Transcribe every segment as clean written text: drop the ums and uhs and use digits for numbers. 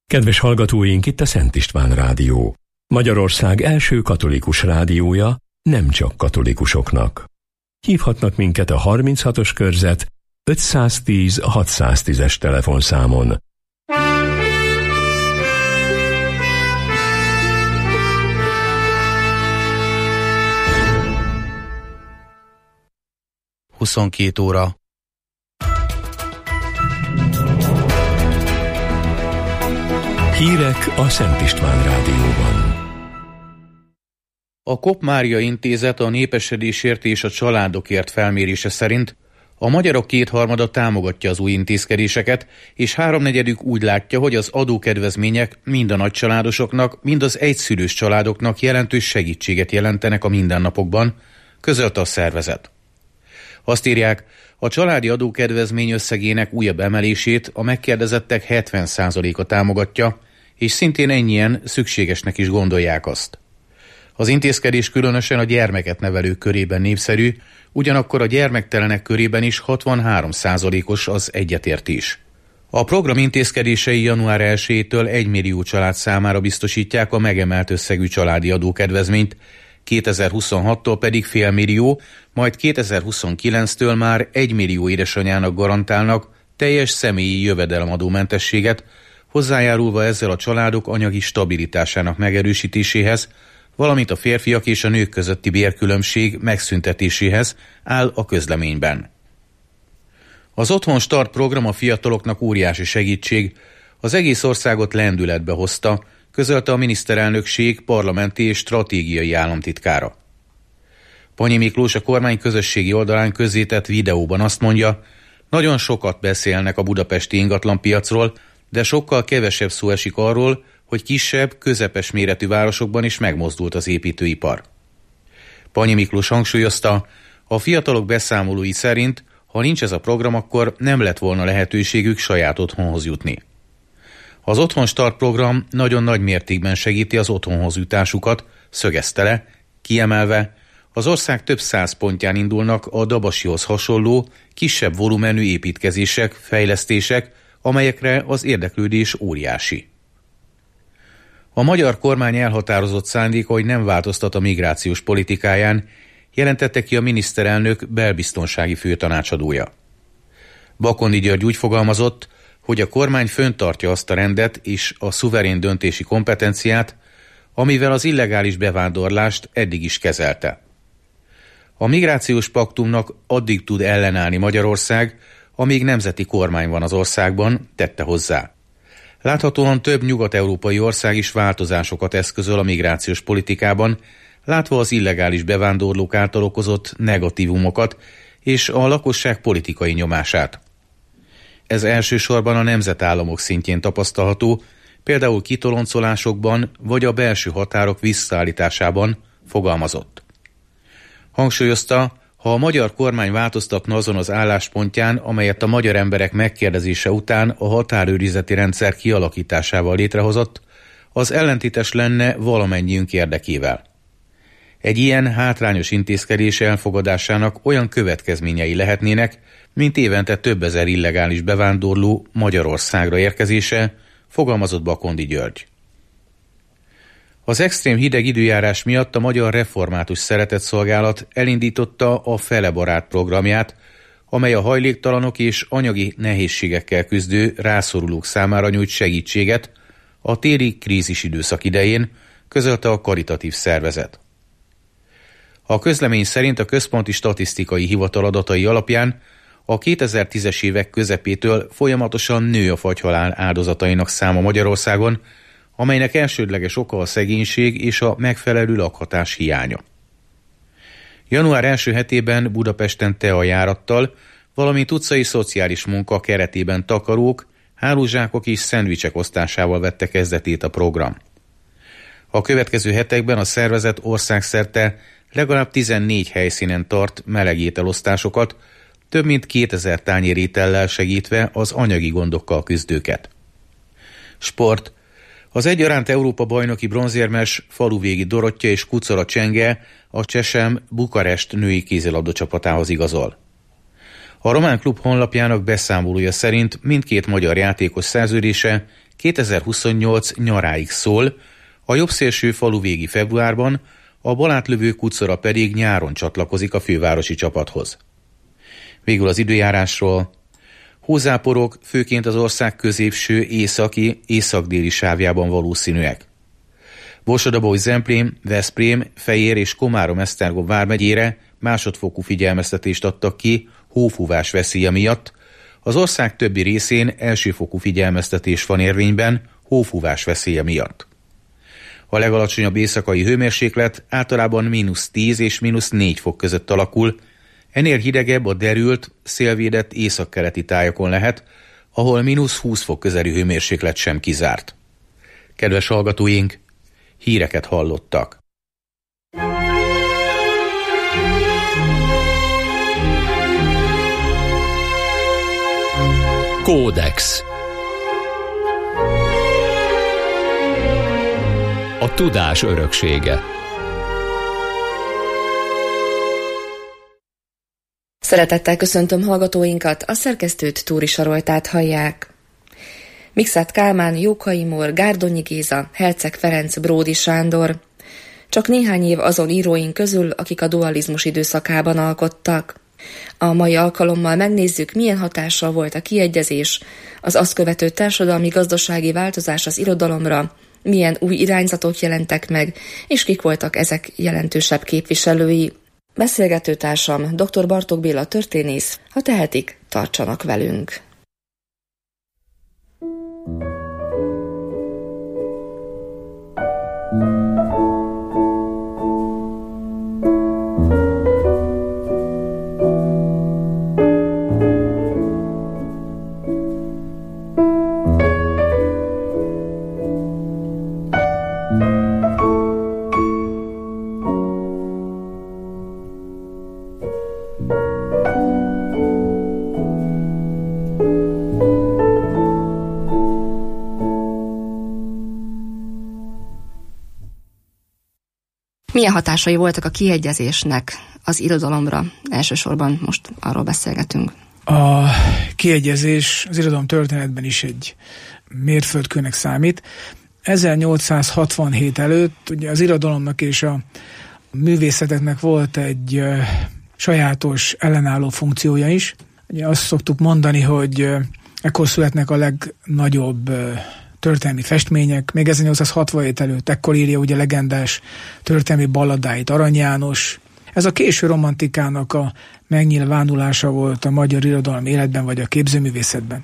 Kedves hallgatóink, itt a Szent István Rádió. Magyarország első katolikus rádiója, nem csak katolikusoknak. Hívhatnak minket a 36-os körzet 510 610-es telefonszámon. Huszonkettő óra. Hírek a Szent István Rádióban. A Kopp Mária Intézet a népesedésért és a családokért felmérése szerint a magyarok 2/3 támogatja az új intézkedéseket, és 3/4 úgy látja, hogy az adókedvezmények mind a nagycsaládosoknak, mind az egyszülős családoknak jelentős segítséget jelentenek a mindennapokban, közölte a szervezet. Azt írják, a családi adókedvezmény összegének újabb emelését a megkérdezettek 70%-a támogatja, és szintén ennyien szükségesnek is gondolják azt. Az intézkedés különösen a gyermeket nevelők körében népszerű, ugyanakkor a gyermektelenek körében is 63%-os az egyetértés. A program intézkedései január 1-től 1 millió család számára biztosítják a megemelt összegű családi adókedvezményt, 2026-tól pedig fél millió, majd 2029-től már 1 millió édesanyának garantálnak teljes személyi jövedelemadómentességet, hozzájárulva ezzel a családok anyagi stabilitásának megerősítéséhez, valamint a férfiak és a nők közötti bérkülönbség megszüntetéséhez, áll a közleményben. Az Otthon Start program a fiataloknak óriási segítség, az egész országot lendületbe hozta, közölte a miniszterelnökség parlamenti és stratégiai államtitkára. Panyi Miklós a kormány közösségi oldalán közzétett videóban azt mondja, nagyon sokat beszélnek a budapesti ingatlanpiacról, de sokkal kevesebb szó esik arról, hogy kisebb, közepes méretű városokban is megmozdult az építőipar. Panyi Miklós hangsúlyozta, a fiatalok beszámolói szerint, ha nincs ez a program, akkor nem lett volna lehetőségük saját otthonhoz jutni. Az Otthon Start program nagyon nagy mértékben segíti az otthonhoz jutásukat, szögezte le, kiemelve, az ország több 100 pontján indulnak a Dabasihoz hasonló, kisebb volumenű építkezések, fejlesztések, amelyekre az érdeklődés óriási. A magyar kormány elhatározott szándéka, hogy nem változtat a migrációs politikáján, jelentette ki a miniszterelnök belbiztonsági főtanácsadója. Bakondi György úgy fogalmazott, hogy a kormány fönntartja azt a rendet és a szuverén döntési kompetenciát, amivel az illegális bevándorlást eddig is kezelte. A migrációs paktumnak addig tud ellenállni Magyarország, amíg nemzeti kormány van az országban, tette hozzá. Láthatóan több nyugat-európai ország is változásokat eszközöl a migrációs politikában, látva az illegális bevándorlók által okozott negatívumokat és a lakosság politikai nyomását. Ez elsősorban a nemzetállamok szintjén tapasztalható, például kitoloncolásokban vagy a belső határok visszaállításában, fogalmazott. Hangsúlyozta, ha a magyar kormány változtatna azon az álláspontján, amelyet a magyar emberek megkérdezése után a határőrizeti rendszer kialakításával létrehozott, az ellentétes lenne valamennyiünk érdekével. Egy ilyen hátrányos intézkedés elfogadásának olyan következményei lehetnének, mint évente több ezer illegális bevándorló Magyarországra érkezése, fogalmazott Bakondi György. Az extrém hideg időjárás miatt a Magyar Református Szeretetszolgálat elindította a Fele Barát programját, amely a hajléktalanok és anyagi nehézségekkel küzdő rászorulók számára nyújt segítséget a téli krízisidőszak idején, közölte a karitatív szervezet. A közlemény szerint a Központi Statisztikai Hivatal adatai alapján a 2010-es évek közepétől folyamatosan nő a fagyhalál áldozatainak száma Magyarországon, amelynek elsődleges oka a szegénység és a megfelelő lakhatás hiánya. Január első hetében Budapesten teajárattal, valamint utcai szociális munka keretében takarók, hálózsákok és szendvicsek osztásával vette kezdetét a program. A következő hetekben a szervezet országszerte legalább 14 helyszínen tart melegételosztásokat, több mint 2000 tányérétellel segítve az anyagi gondokkal küzdőket. Sport. Az egyaránt Európa-bajnoki bronzérmes Faluvégi Dorottya és Kucora Csenge a Csesem Bukarest női kézilabda csapatához igazol. A román klub honlapjának beszámolója szerint mindkét magyar játékos szerződése 2028 nyaráig szól, a jobbszélső faluvégi februárban, a balátlövő Kucora pedig nyáron csatlakozik a fővárosi csapathoz. Végül az időjárásról. Hózáporok főként az ország középső, északi, észak-déli sávjában valószínűek. Borsod-Abaúj-Zemplén, Veszprém, Fejér és Komárom-Esztergom vármegyére másodfokú figyelmeztetést adtak ki hófúvás veszélye miatt, az ország többi részén elsőfokú figyelmeztetés van érvényben hófúvás veszélye miatt. A legalacsonyabb éjszakai hőmérséklet általában -10 és -4 fok között alakul, ennél hidegebb a derült, szélvédett északkeleti tájakon lehet, ahol -20 fok közeli hőmérséklet sem kizárt. Kedves hallgatóink, híreket hallottak. Kódex. A tudás öröksége. Szeretettel köszöntöm hallgatóinkat, a szerkesztőt, Túri Saroltát hallják. Mikszáth Kálmán, Jókai Mór, Gárdonyi Géza, Herceg Ferenc, Bródi Sándor. Csak néhány év azon íróink közül, akik a dualizmus időszakában alkottak. A mai alkalommal megnézzük, milyen hatással volt a kiegyezés, az azt követő társadalmi-gazdasági változás az irodalomra, milyen új irányzatok jelentek meg, és kik voltak ezek jelentősebb képviselői. Beszélgetőtársam dr. Bartók Béla történész, ha tehetik, tartsanak velünk. Milyen hatásai voltak a kiegyezésnek az irodalomra? Elsősorban most arról beszélgetünk. A kiegyezés az irodalom történetben is egy mérföldkőnek számít. 1867 előtt ugye az irodalomnak és a művészeteknek volt egy sajátos ellenálló funkciója is. Ugye azt szoktuk mondani, hogy ekkor születnek a legnagyobb történelmi festmények, még 1867 előtt, ekkor írja ugye legendás történelmi balladáit Arany János. Ez a késő romantikának a megnyilvánulása volt a magyar irodalmi életben, vagy a képzőművészetben.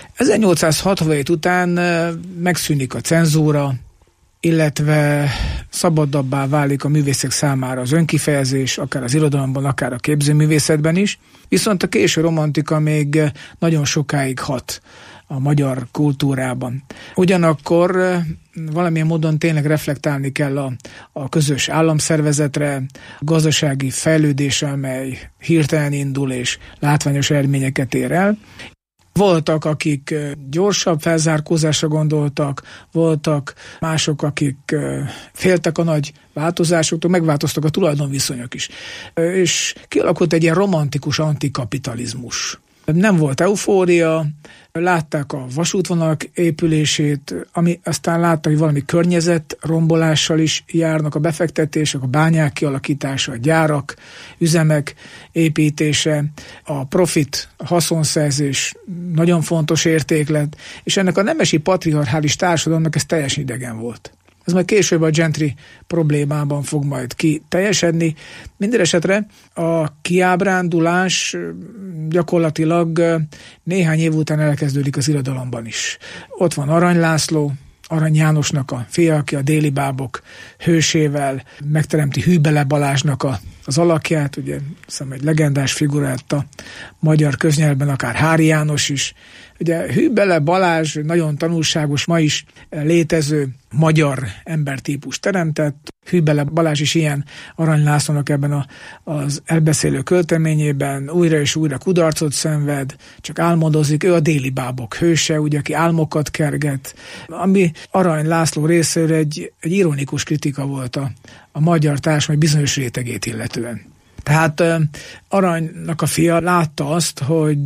1867 után megszűnik a cenzúra, illetve szabadabbá válik a művészek számára az önkifejezés, akár az irodalomban, akár a képzőművészetben is. Viszont a késő romantika még nagyon sokáig hat a magyar kultúrában. Ugyanakkor valamilyen módon tényleg reflektálni kell a közös államszervezetre, a gazdasági fejlődésre, amely hirtelen indul és látványos eredményeket ér el. Voltak, akik gyorsabb felzárkózásra gondoltak, voltak mások, akik féltek a nagy változásoktól, megváltoztak a tulajdonviszonyok is. És kialakult egy ilyen romantikus antikapitalizmus. Nem volt eufória, látták a vasútvonalak épülését, ami aztán látták, hogy valami környezet rombolással is járnak a befektetések, a bányák kialakítása, a gyárak, üzemek építése, a profit, a haszonszerzés nagyon fontos értéklet, és ennek a nemesi patriarchális társadalomnak ez teljesen idegen volt. Ez majd később a gentry problémában fog majd kiteljesedni. Mindenesetre a kiábrándulás gyakorlatilag néhány év után elkezdődik az irodalomban is. Ott van Arany László, Arany Jánosnak a fia, aki a Déli bábok hősével megteremti Hűbele Balázsnak az alakját, ugye hiszem egy legendás figurát a magyar köznyelvben, akár Hári János is. Ugye Hűbele Balázs nagyon tanulságos, ma is létező magyar embertípus teremtett. Hűbele Balázs is ilyen Arany Lászlónak ebben az elbeszélő költeményében újra és újra kudarcot szenved, csak álmodozik. Ő a Déli bábok hőse, ugye, aki álmokat kerget, ami Arany László részéről egy ironikus kritika volt a magyar társadalom bizonyos rétegét illetően. Tehát Aranynak a fia látta azt, hogy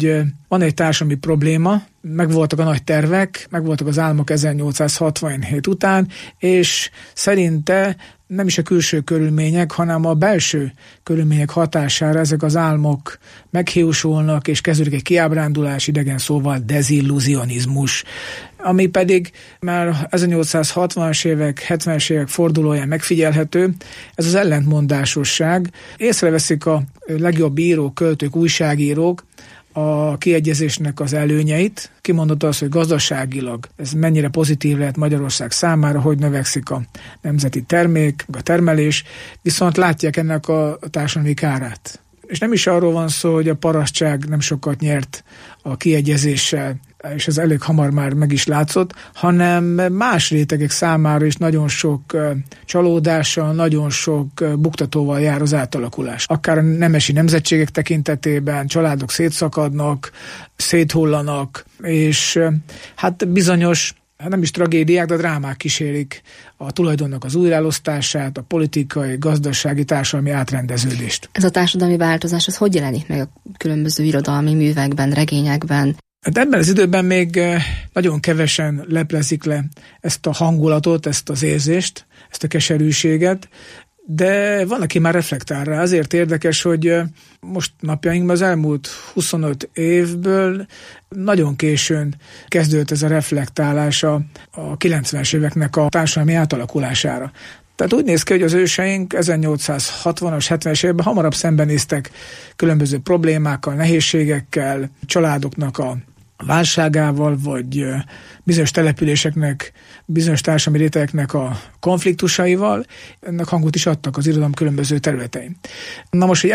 van egy társadalmi probléma, megvoltak a nagy tervek, megvoltak az álmok 1867 után, és szerinte nem is a külső körülmények, hanem a belső körülmények hatására ezek az álmok meghiúsulnak, és kezdődik egy kiábrándulás, idegen szóval dezilluzionizmus, ami pedig már 1860-as évek, 70-es évek fordulóján megfigyelhető, ez az ellentmondásosság. Észreveszik a legjobb írók, költők, újságírók a kiegyezésnek az előnyeit. Kimondotta azt, hogy gazdaságilag ez mennyire pozitív lehet Magyarország számára, hogy növekszik a nemzeti termék, a termelés, viszont látják ennek a társadalmi kárát. És nem is arról van szó, hogy a parasztság nem sokat nyert a kiegyezéssel, és ez elég hamar már meg is látszott, hanem más rétegek számára is nagyon sok csalódással, nagyon sok buktatóval jár az átalakulás. Akár a nemesi nemzetségek tekintetében családok szétszakadnak, széthullanak, és hát bizonyos, nem is tragédiák, de drámák kísérik a tulajdonnak az újraelosztását, a politikai, gazdasági, társadalmi átrendeződést. Ez a társadalmi változás, az hogy jelenik meg a különböző irodalmi művekben, regényekben? Hát ebben az időben még nagyon kevesen leplezik le ezt a hangulatot, ezt az érzést, ezt a keserűséget, de van, aki már reflektál rá. Azért érdekes, hogy most napjainkban az elmúlt 25 évből nagyon későn kezdődött ez a reflektálás a 90-es éveknek a társadalmi átalakulására. Tehát úgy néz ki, hogy az őseink 1860-as, 70-es években hamarabb szembenéztek különböző problémákkal, nehézségekkel, családoknak a válságával, vagy bizonyos településeknek, bizonyos társadalmi rétegeknek a konfliktusaival, ennek hangot is adtak az irodalom különböző területein. Na most, hogy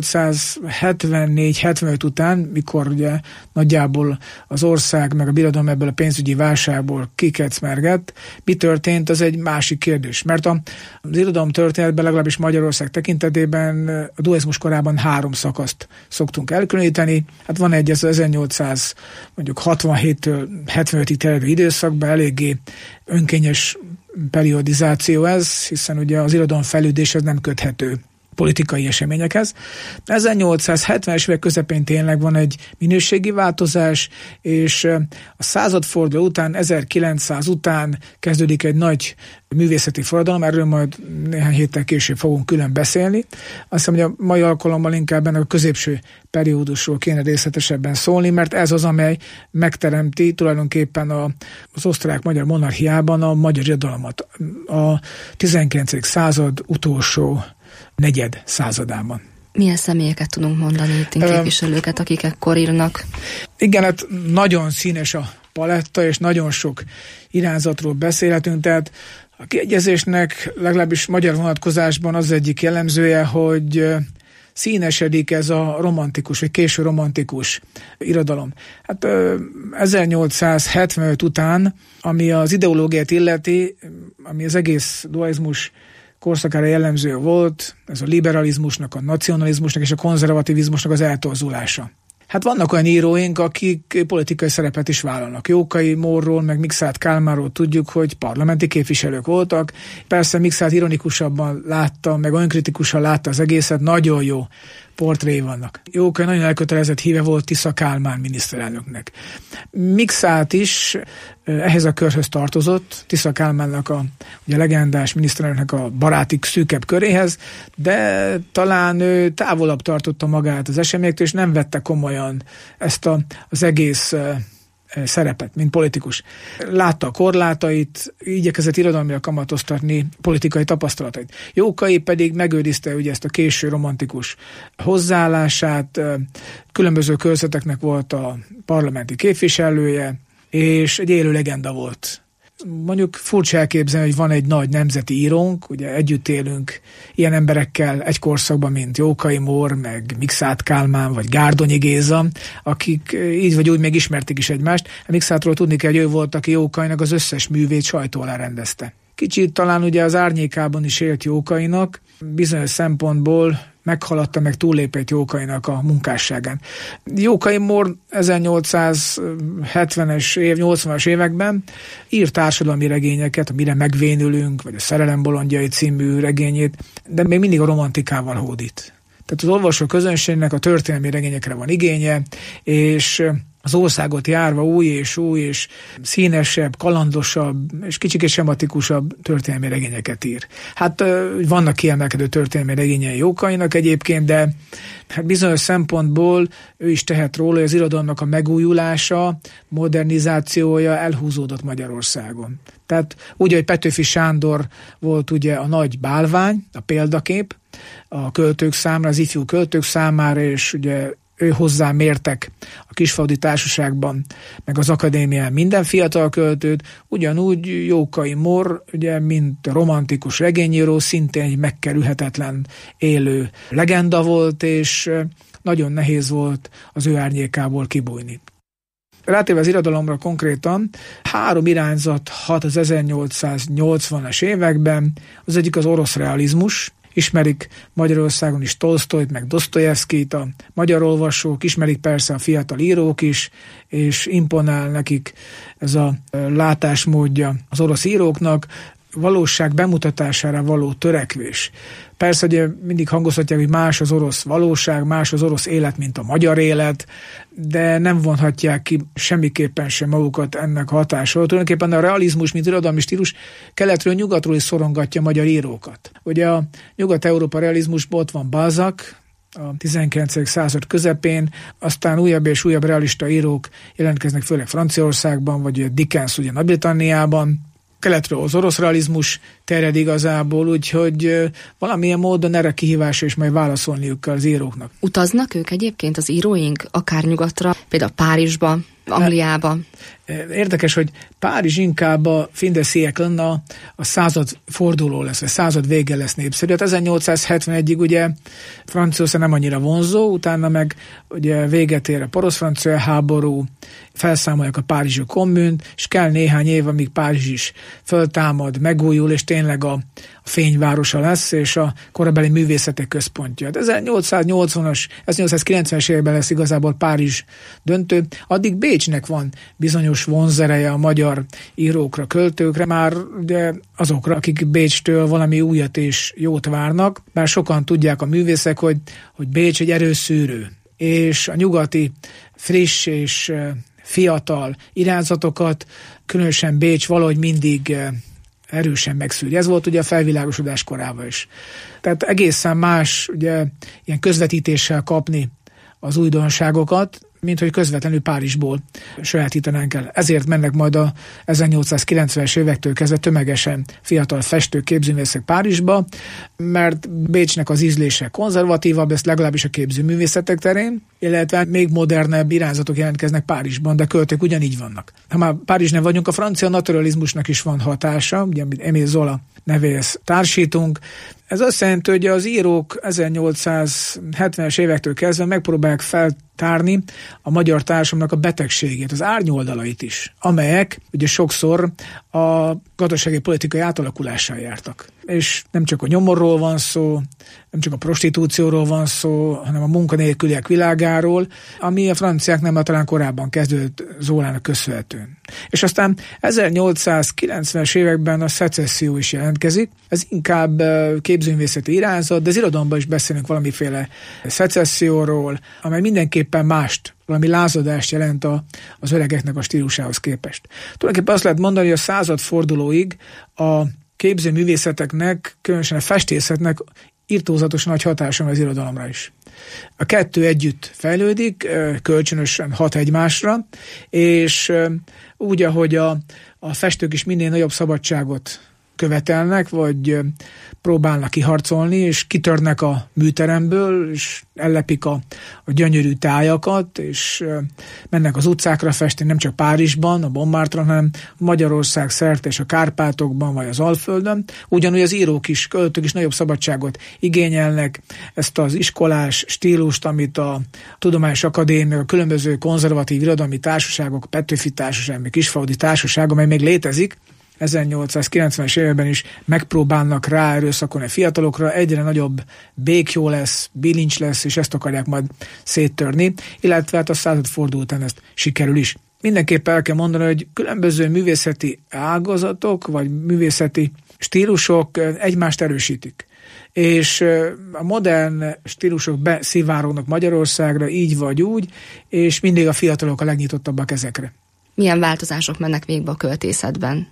1874-75 után, mikor ugye nagyjából az ország meg a birodalom ebből a pénzügyi válságból kikecmergett, mi történt, az egy másik kérdés. Mert az irodalom történetben, legalábbis Magyarország tekintetében a dualizmus korában 3 szakaszt szoktunk elkülöníteni. Hát van egy, ez 1867-től 75-ig terjedő időszakban eléggé önkényes periodizáció ez, hiszen ugye az irodalom fejlődéshez nem köthető politikai eseményekhez. 1870-es évek közepén tényleg van egy minőségi változás, és a századforduló után, 1900 után kezdődik egy nagy művészeti forradalom, erről majd néhány héttel később fogunk külön beszélni. Azt hiszem, hogy a mai alkalommal inkább ennek a középső periódusról kéne részletesebben szólni, mert ez az, amely megteremti tulajdonképpen az osztrák-magyar monarchiában a magyar irodalmat a 19. század utolsó negyed századában. Milyen személyeket tudunk mondani itt, képviselőket, akik ekkor írnak? Igen, hát nagyon színes a paletta, és nagyon sok irányzatról beszélhetünk, tehát a kiegyezésnek legalábbis magyar vonatkozásban az egyik jellemzője, hogy színesedik ez a romantikus, vagy késő romantikus irodalom. Hát 1875 után, ami az ideológiát illeti, ami az egész dualizmus korszakára jellemző volt, ez a liberalizmusnak, a nacionalizmusnak és a konzervativizmusnak az eltorzulása. Hát vannak olyan íróink, akik politikai szerepet is vállalnak. Jókai Mórról, meg Mikszáth Kálmánról tudjuk, hogy parlamenti képviselők voltak. Persze Mikszáth ironikusabban látta, meg önkritikusan látta az egészet, nagyon jó portréi vannak. Jókai nagyon elkötelezett híve volt Tisza Kálmán miniszterelnöknek. Mikszáth is ehhez a körhöz tartozott, Tisza Kálmánnak ugye legendás miniszterelnöknek a baráti szűkebb köréhez, de talán ő távolabb tartotta magát az eseményektől, és nem vette komolyan ezt az egész szerepet, mint politikus. Látta a korlátait, igyekezett irodalomra kamatoztatni politikai tapasztalatait. Jókai pedig megőrizte ugye ezt a késő romantikus hozzáállását, különböző körzeteknek volt a parlamenti képviselője, és egy élő legenda volt. Mondjuk furcsa elképzelni, hogy van egy nagy nemzeti írónk, ugye együtt élünk ilyen emberekkel egy korszakban, mint Jókai Mór, meg Mikszáth Kálmán, vagy Gárdonyi Géza, akik így vagy úgy megismerték is egymást. Mikszáthról tudni kell, hogy ő volt, aki Jókainak az összes művét sajtó alá rendezte. Kicsit talán ugye az árnyékában is élt Jókainak, bizonyos szempontból meghaladta, meg túllépett Jókainak a munkásságán. Jókai Mór 1870-es év, 80-as években írt társadalmi regényeket, amire megvénülünk, vagy a Szerelem bolondjai című regényét, de még mindig a romantikával hódít. Tehát az olvasó közönségnek a történelmi regényekre van igénye, és az országot járva új és színesebb, kalandosabb és kicsit sematikusabb történelmi regényeket ír. Hát vannak kiemelkedő történelmi regényei Jókainak egyébként, de hát bizonyos szempontból ő is tehet róla, hogy az irodalomnak a megújulása, modernizációja elhúzódott Magyarországon. Tehát úgy, hogy Petőfi Sándor volt ugye a nagy bálvány, a példakép a költők számára, az ifjú költők számára, és ugye ő hozzá mértek a Kisfaludy Társaságban, meg az akadémián minden fiatal költőt, ugyanúgy Jókai Mór, ugye, mint romantikus regényíró, szintén egy megkerülhetetlen élő legenda volt, és nagyon nehéz volt az ő árnyékából kibújni. Rátérve az irodalomra konkrétan, 3 irányzat hat az 1880-as években, az egyik az orosz realizmus, ismerik Magyarországon is Tolsztojt, meg Dosztojevszkijt, a magyar olvasók, ismerik persze a fiatal írók is, és imponál nekik ez a látásmódja az orosz íróknak, valóság bemutatására való törekvés. Persze, ugye mindig hangoztatják, hogy más az orosz valóság, más az orosz élet, mint a magyar élet, de nem vonhatják ki semmiképpen sem magukat ennek hatásáról. Tulajdonképpen a realizmus, mint irodalmi stílus, keletről, nyugatról is szorongatja magyar írókat. Ugye a nyugat-európa realizmusból ott van Balzac, a 19. század közepén, aztán újabb és újabb realista írók jelentkeznek, főleg Franciaországban, vagy Dickens ugye Nagy-Britanniában. Keletről az orosz realizmus terjed igazából, úgyhogy valamilyen módon erre kihívásra is majd válaszolniuk kell az íróknak. Utaznak ők egyébként, az íróink, akár nyugatra, például Párizsba, Angliába? Érdekes, hogy Párizs inkább a fin de siècle, a század forduló lesz, vagy század vége lesz népszerű. Hát 1871-ig ugye Franciaország nem annyira vonzó, utána meg ugye véget ér a porosz-francia háború, felszámolják a párizsi kommunt, és kell néhány év, amíg Párizs is föltámad, megújul, és tényleg a fényvárosa lesz, és a korabeli művészetek központja. 1880-as években lesz igazából Párizs döntő, addig Bécsnek van bizonyos vonzereje a magyar írókra, költőkre, már ugye azokra, akik Bécstől valami újat és jót várnak, bár sokan tudják a művészek, hogy Bécs egy erős szűrő, és a nyugati friss és fiatal irányzatokat, különösen Bécs valahogy mindig erősen megszűri. Ez volt ugye a felvilágosodás korában is. Tehát egészen más ugye ilyen közvetítéssel kapni az újdonságokat, mint hogy közvetlenül Párizsból sajátítanánk el. Ezért mennek majd a 1890-es évektől kezdve tömegesen fiatal festők, képzőművészek Párizsba, mert Bécsnek az ízlése konzervatívabb, ezt legalábbis a képzőművészetek terén, illetve még modernebb irányzatok jelentkeznek Párizsban, de költők ugyanígy vannak. Ha már Párizsnél vagyunk, a francia naturalizmusnak is van hatása, ugye Émile Zola nevéhez társítunk. Ez azt jelenti, hogy az írók 1870-es évektől kezdve megpróbálják feltárni a magyar társadalomnak a betegségét, az árnyoldalait is, amelyek ugye sokszor a gazdasági politikai átalakulással jártak. És nem csak a nyomorról van szó, nem csak a prostitúcióról van szó, hanem a munkanélküliek világáról, ami a franciáknál talán korábban kezdődött Zolának köszönhetően. És aztán 1890-es években a szecesszió is jelentkezik. Ez inkább képzőművészeti irányzat, de az irodalomban is beszélünk valamiféle szecesszióról, amely mindenképpen mást, valami lázadást jelent az öregeknek a stílusához képest. Tulajdonképpen azt lehet mondani, hogy a századfordulóig a képzőművészeteknek, különösen a festészetnek irtózatosan nagy hatása van az irodalomra is. A kettő együtt fejlődik, kölcsönösen hat egymásra, és úgy, ahogy a festők is minél nagyobb szabadságot követelnek, vagy próbálnak kiharcolni, és kitörnek a műteremből, és ellepik a gyönyörű tájakat, és mennek az utcákra festeni, nem csak Párizsban, a Montmartre-on, hanem Magyarország szerte és a Kárpátokban, vagy az Alföldön. Ugyanúgy az írók is, költők is nagyobb szabadságot igényelnek, ezt az iskolás stílust, amit a Tudományos Akadémia, a különböző konzervatív irodalmi társaságok, Petőfi Társaság, Kisfaludy Társaság, amely még létezik, 1890-es években is megpróbálnak ráerőszakolni a fiatalokra, egyre nagyobb békjó lesz, bilincs lesz, és ezt akarják majd széttörni, illetve hát a századforduló után ezt sikerül is. Mindenképpen el kell mondani, hogy különböző művészeti ágazatok, vagy művészeti stílusok egymást erősítik. és a modern stílusok beszivárognak Magyarországra így vagy úgy, és mindig a fiatalok a legnyitottabbak ezekre. Milyen változások mennek végbe a költészetben?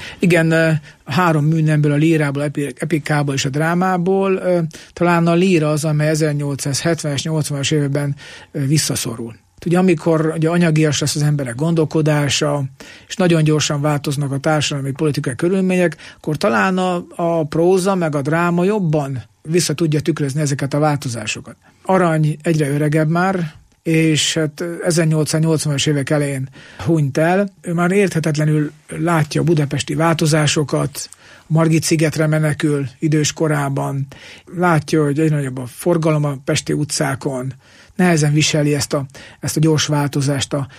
Igen, 3 műnemből, a lírából, epikából és a drámából talán a líra az, amely 1870-es, 80-as években visszaszorul. Ugye amikor ugye anyagias lesz az emberek gondolkodása, és nagyon gyorsan változnak a társadalmi politikai körülmények, akkor talán a próza meg a dráma jobban vissza tudja tükrözni ezeket a változásokat. Arany egyre öregebb már, és hát 1880-as évek elején hunyt el. Ő már érthetetlenül látja a budapesti változásokat, Margit-szigetre menekül idős korában, látja, hogy egyre nagyobb a forgalom a pesti utcákon, nehezen viseli ezt a gyors változást a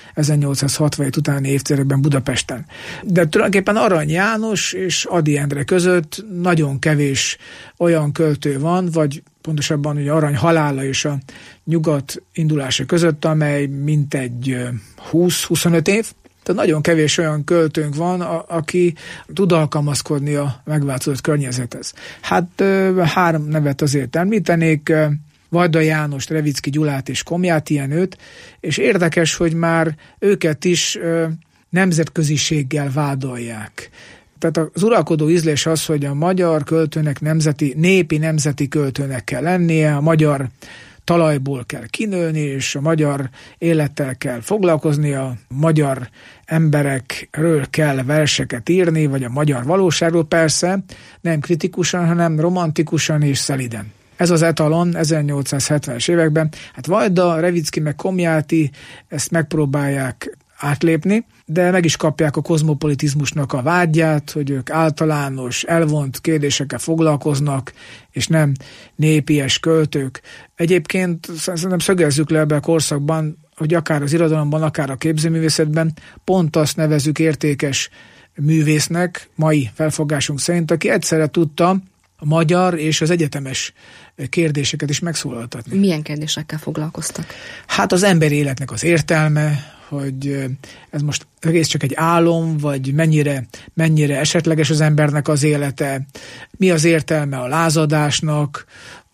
1867 utáni évtizedekben Budapesten. De tulajdonképpen Arany János és Ady Endre között nagyon kevés olyan költő van, vagy pontosabban ugye Arany halála és a nyugat indulása között, amely mintegy 20-25 év. Tehát nagyon kevés olyan költőnk van, aki tud alkalmazkodni a megváltozott környezethez. Hát 3 nevet azért említenék, Vajda Jánost, Revicki Gyulát és Komjáti Jenőt, és érdekes, hogy már őket is nemzetköziséggel vádolják. Tehát az uralkodó ízlés az, hogy a magyar költőnek népi nemzeti költőnek kell lennie, a magyar talajból kell kinőni, és a magyar élettel kell foglalkozni, a magyar emberekről kell verseket írni, vagy a magyar valóságról, persze nem kritikusan, hanem romantikusan és szeliden. Ez az etalon 1870-es években. Hát Vajda, Revicki meg Komjáti ezt megpróbálják átlépni, de meg is kapják a kozmopolitizmusnak a vágyát, hogy ők általános, elvont kérdésekkel foglalkoznak, és nem népies költők. Egyébként szerintem szögezzük le ebben a korszakban, hogy akár az irodalomban, akár a képzőművészetben pont azt nevezzük értékes művésznek, mai felfogásunk szerint, aki egyszerre tudta a magyar és az egyetemes kérdéseket is megszólaltatni. Milyen kérdésekkel foglalkoztak? Hát az emberi életnek az értelme, hogy ez most egész csak egy álom, vagy mennyire esetleges az embernek az élete, mi az értelme a lázadásnak,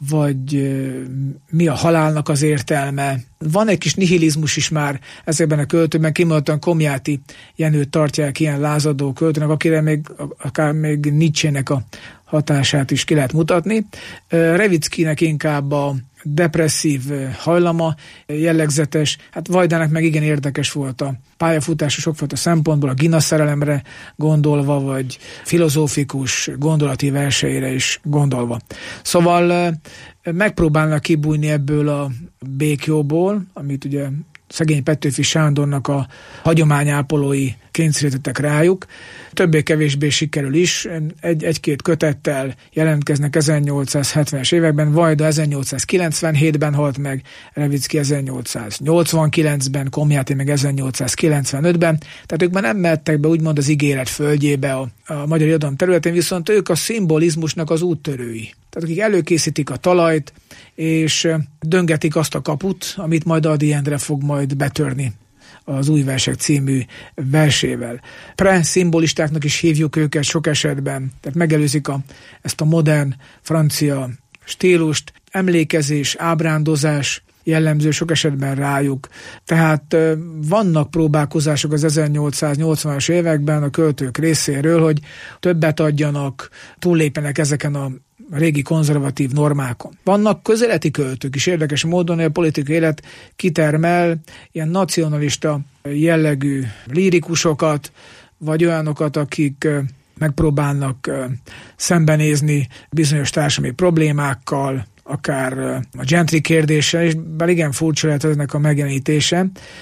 vagy mi a halálnak az értelme. Van egy kis nihilizmus is már ezekben a költőben, kimondottan Komjáti Jenőt tartják ilyen lázadó költőnek, akire akár még Nietzsének a hatását is ki lehet mutatni. Revickinek inkább a depresszív hajlama jellegzetes, hát Vajdának meg igen érdekes volt a pályafutása sokfajta szempontból, a Gina szerelemre gondolva, vagy filozófikus gondolati verseire is gondolva. Szóval megpróbálnak kibújni ebből a békjóból, amit ugye szegény Petőfi Sándornak a hagyományápolói kényszerítettek rájuk. Többé-kevésbé sikerül is. Egy-két kötettel jelentkeznek 1870-es években, Vajda 1897-ben halt meg, Revicki 1889-ben, Komjáti meg 1895-ben. Tehát ők már nem mehettek be úgymond az ígéret földjébe a magyar irodalom területén, viszont ők a szimbolizmusnak az úttörői. Tehát akik előkészítik a talajt, és döngetik azt a kaput, amit majd Ady Endre fog majd betörni az Új Versek című versével. Pre-szimbolistáknak is hívjuk őket sok esetben, tehát megelőzik ezt a modern francia stílust, emlékezés, ábrándozás jellemző sok esetben rájuk. Tehát vannak próbálkozások az 1880-as években a költők részéről, hogy többet adjanak, túllépjenek ezeken a régi konzervatív normákon. Vannak közeleti költők is érdekes módon, hogy a politikai élet kitermel ilyen nacionalista jellegű lírikusokat, vagy olyanokat, akik megpróbálnak szembenézni bizonyos társadalmi problémákkal, akár a gentry kérdése, és bár igen furcsa lehet ennek a megjelenítése,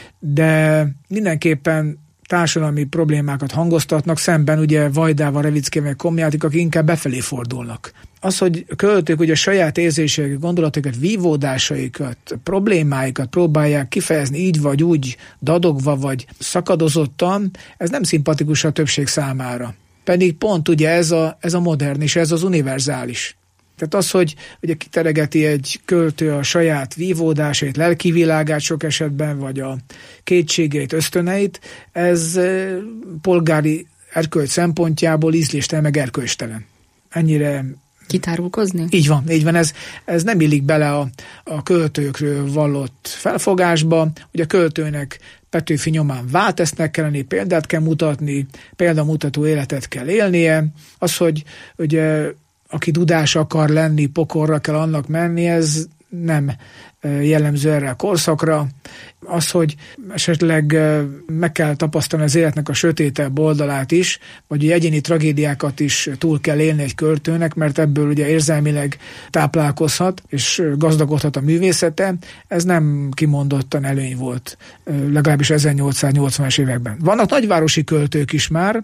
de mindenképpen társadalmi problémákat hangoztatnak, szemben ugye Vajdával, Revickivel, Komjátik, akik inkább befelé fordulnak. Az, hogy költők ugye a saját érzéseiket, gondolatokat, vívódásaikat, problémáikat próbálják kifejezni így vagy úgy, dadogva vagy szakadozottan, ez nem szimpatikus a többség számára. Pedig pont ugye ez a modern és ez az univerzális. Tehát az, hogy ugye kiteregeti egy költő a saját vívódásait, lelki világát sok esetben, vagy a kétségeit, ösztöneit, ez polgári erkölcs szempontjából ízléstelen meg erkölcstelen. Ennyire kitárulkozni? Így van. Ez nem illik bele a költőkről vallott felfogásba, hogy a költőnek Petőfi nyomán váltesznek kell lenni, példát kell mutatni, példamutató életet kell élnie. Az, hogy ugye, aki dudás akar lenni, pokorra kell annak menni, ez nem jellemző erre a korszakra. Az, hogy esetleg meg kell tapasztalni az életnek a sötétebb oldalát is, vagy egyéni tragédiákat is túl kell élni egy költőnek, mert ebből ugye érzelmileg táplálkozhat, és gazdagodhat a művészete, ez nem kimondottan előny volt, legalábbis 1880-as években. Vannak nagyvárosi költők is már,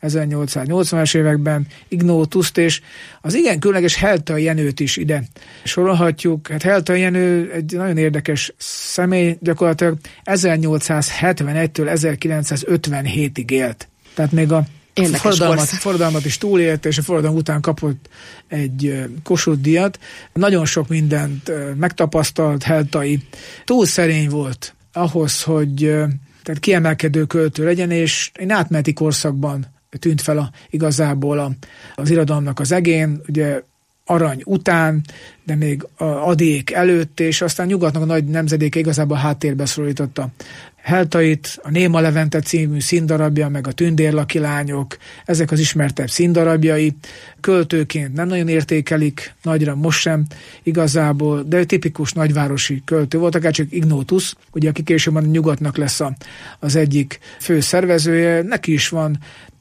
1880-as években, Ignótuszt, és az igen különleges Heltai Jenőt is ide sorolhatjuk. Hát Heltai Jenő egy nagyon érdekes személy, gyakorlatilag 1871-től 1957-ig élt. Tehát még a forradalmat is túlélte, és a forradalom után kapott egy Kossuth-díjat. Nagyon sok mindent megtapasztalt Heltai. Túl szerény volt ahhoz, hogy tehát kiemelkedő költő legyen, és egy átmeneti korszakban tűnt fel igazából az irodalomnak az egén, ugye Arany után, de még Adék előtt, és aztán nyugatnak a nagy nemzedéke igazából háttérbe szorította Heltait, a Néma Levente című színdarabja, meg a Tündérlaki lányok, ezek az ismertebb színdarabjai. Költőként nem nagyon értékelik nagyra, most sem igazából, de tipikus nagyvárosi költő volt, akár csak Ignótusz, ugye, aki később a nyugatnak lesz az egyik fő szervezője, neki is van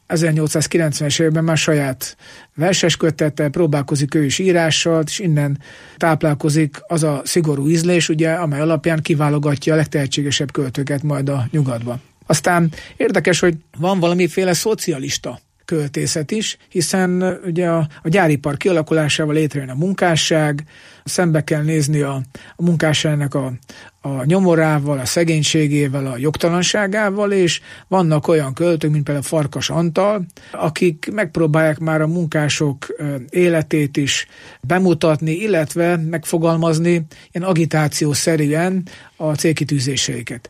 1890-es évben már saját verses kötete, próbálkozik ő is írással, és innen táplálkozik az a szigorú ízlés, ugye, amely alapján kiválogatja a legtehetségesebb költőket majd a nyugatba. Aztán érdekes, hogy van valamiféle szocialista költészet is, hiszen ugye a gyáripar kialakulásával létrejön a munkásság, szembe kell nézni a munkásságnak a nyomorával, a szegénységével, a jogtalanságával, és vannak olyan költők, mint például Farkas Antal, akik megpróbálják már a munkások életét is bemutatni, illetve megfogalmazni ilyen agitációszerűen a célkitűzéseiket.